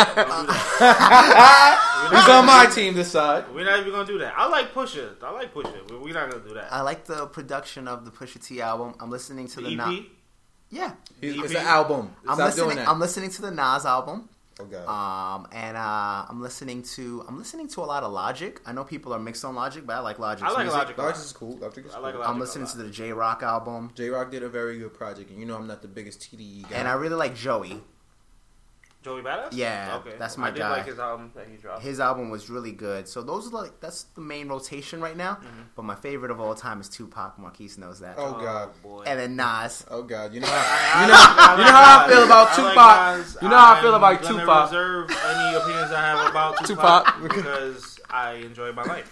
He's on my team this side. We're not even gonna do that. I like Pusha. We're not gonna do that. I like the production of the Pusha T album. I'm listening to the EP. Yeah, it's an album. I'm listening to the Nas album. Okay. And I'm listening to a lot of Logic. I know people are mixed on Logic, but I like Logic. I like music. Logic. Logic is cool. I'm listening to the J Rock album. J Rock did a very good project, and you know I'm not the biggest TDE guy. And I really like Joey. Joey Badass? Yeah, okay. that's my guy. I did like his album that he dropped. His album was really good. So that's the main rotation right now. Mm-hmm. But my favorite of all time is Tupac. Marquise knows that. Oh God, boy. And then Nas. Oh God, you know how I feel about Tupac. You know how I feel about Tupac. I'm gonna reserve any opinions I have about Tupac because I enjoy my life.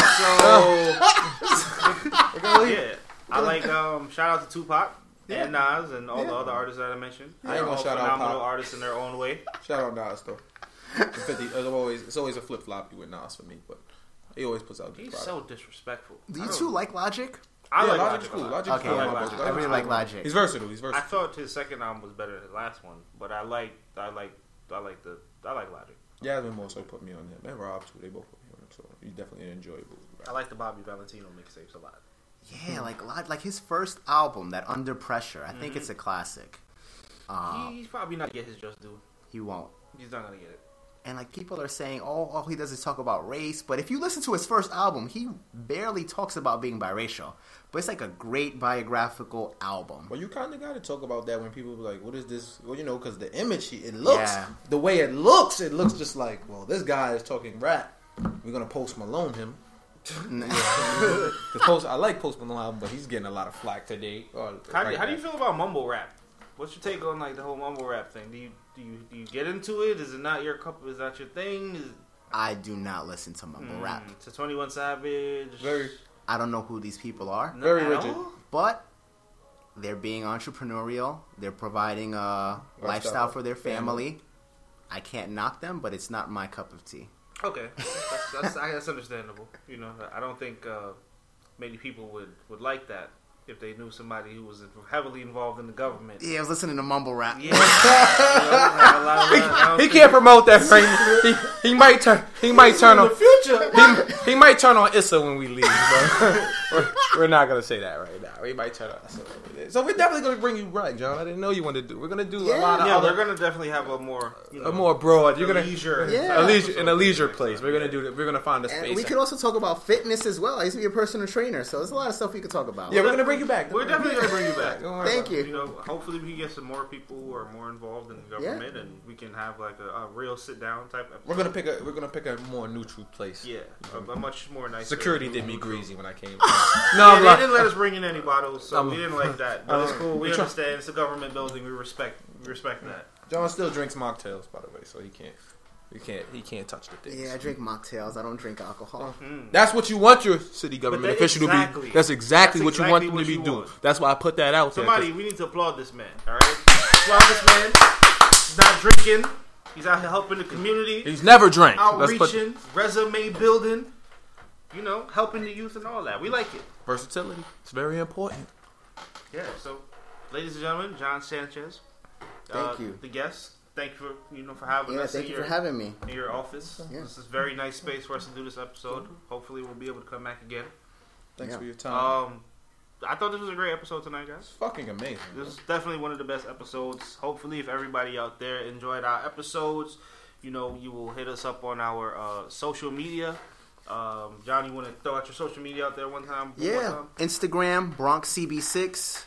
So yeah, I like. Shout out to Tupac. Yeah. And Nas and all the other artists that I mentioned. I ain't gonna shout out phenomenal artists in their own way. Shout out Nas though. It's always a flip floppy with Nas for me, but he always puts out. He's so disrespectful. Do you two like Logic? I like Logic's cool. Logic's cool. I really like Logic. He's versatile. I thought his second album was better than his last one, but I like Logic. Jasmine more so put me on him. And Rob too. They both put me on him, so he's definitely enjoyable. I like the Bobby Valentino mixtapes a lot. Yeah, like his first album, that Under Pressure. I think it's a classic. He's probably not gonna get his just due. He won't. He's not gonna get it. And like people are saying, all he does is talk about race. But if you listen to his first album, he barely talks about being biracial. But it's like a great biographical album. Well, you kind of got to talk about that when people be like, "What is this?" Well, because the image, the way it looks just like, well, this guy is talking rap. We're gonna Post Malone him. I like Post Malone album, but he's getting a lot of flack today. How do you feel about mumble rap? What's your take on like the whole mumble rap thing? Do you get into it? Is it not your cup? Is that your thing? I do not listen to mumble rap. To 21 Savage. I don't know who these people are. Very rigid, but they're being entrepreneurial. They're providing a lifestyle for their family. I can't knock them, but it's not my cup of tea. Okay, that's understandable. I don't think many people would like that if they knew somebody who was heavily involved in the government. Yeah, I was listening to mumble rap. Yeah, he can't promote that. He might turn on the future. He might turn on Issa when we leave. But we're not gonna say that right now. He might turn on Issa. So we're definitely gonna bring you right, John. I didn't know you wanted to do. We're gonna do a lot of. Yeah, we're gonna definitely have a more broad. You're gonna leisure, in a leisure place. We're gonna do that. We're gonna find a space. And we could also talk about fitness as well. I used to be a personal trainer, so there's a lot of stuff we could talk about. Yeah, we're gonna bring you back. We're definitely gonna bring you back. Thank you. Hopefully we can get some more people who are more involved in the government, and we can have like a real sit down type episode. We're gonna pick a more neutral place. Yeah, a much more nice. Security did me greasy when I came. No, they didn't let us bring in any bottles, so we didn't like that. But it's cool. We understand. It's a government building. We respect that. John still drinks mocktails, by the way, so he can't touch the things. Yeah, I drink mocktails. I don't drink alcohol. Mm-hmm. That's what you want your city government official to be. That's exactly what you want them to be doing. That's why I put that out there. We need to applaud this man. All right, applaud this man. He's not drinking. He's out here helping the community. He's never drank. Outreaching, resume building. Helping the youth and all that. We like it. Versatility. It's very important. Yeah. So, ladies and gentlemen, John Sanchez. Thank you. The guest. Thank you for having us. Thank you for having me in your office. Yeah. This is a very nice space for us to do this episode. Hopefully, we'll be able to come back again. Thanks for your time. I thought this was a great episode tonight, guys. It's fucking amazing. This is definitely one of the best episodes. Hopefully, if everybody out there enjoyed our episodes, you will hit us up on our social media. John, you want to throw out your social media out there one time? Yeah. Instagram, BronxCB6.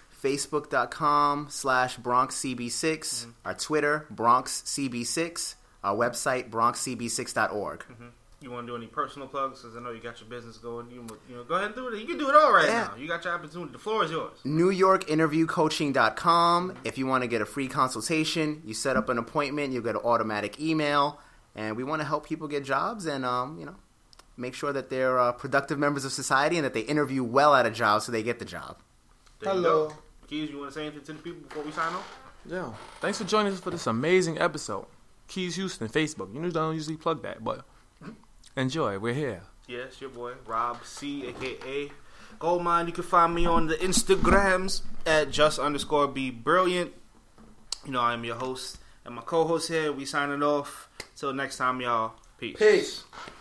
Facebook.com/BronxCB6. Mm-hmm. Our Twitter, BronxCB6. Our website, BronxCB6.org. Mm-hmm. You want to do any personal plugs? Because I know you got your business going. You go ahead and do it. You can do it all right now. You got your opportunity. The floor is yours. NewYorkInterviewCoaching.com. If you want to get a free consultation, you set up an appointment. You'll get an automatic email. And we want to help people get jobs and, make sure that they're productive members of society and that they interview well at a job so they get the job. Hello. Keys, you want to say anything to the people before we sign off? Yeah. Thanks for joining us for this amazing episode. Keys Houston, Facebook. Don't usually plug that, but enjoy. We're here. Yes, your boy, Rob C, a.k.a. Goldmine. You can find me on the Instagrams at just_be_brilliant. You know, I'm your host and my co-host here. We signing off. Till next time, y'all. Peace.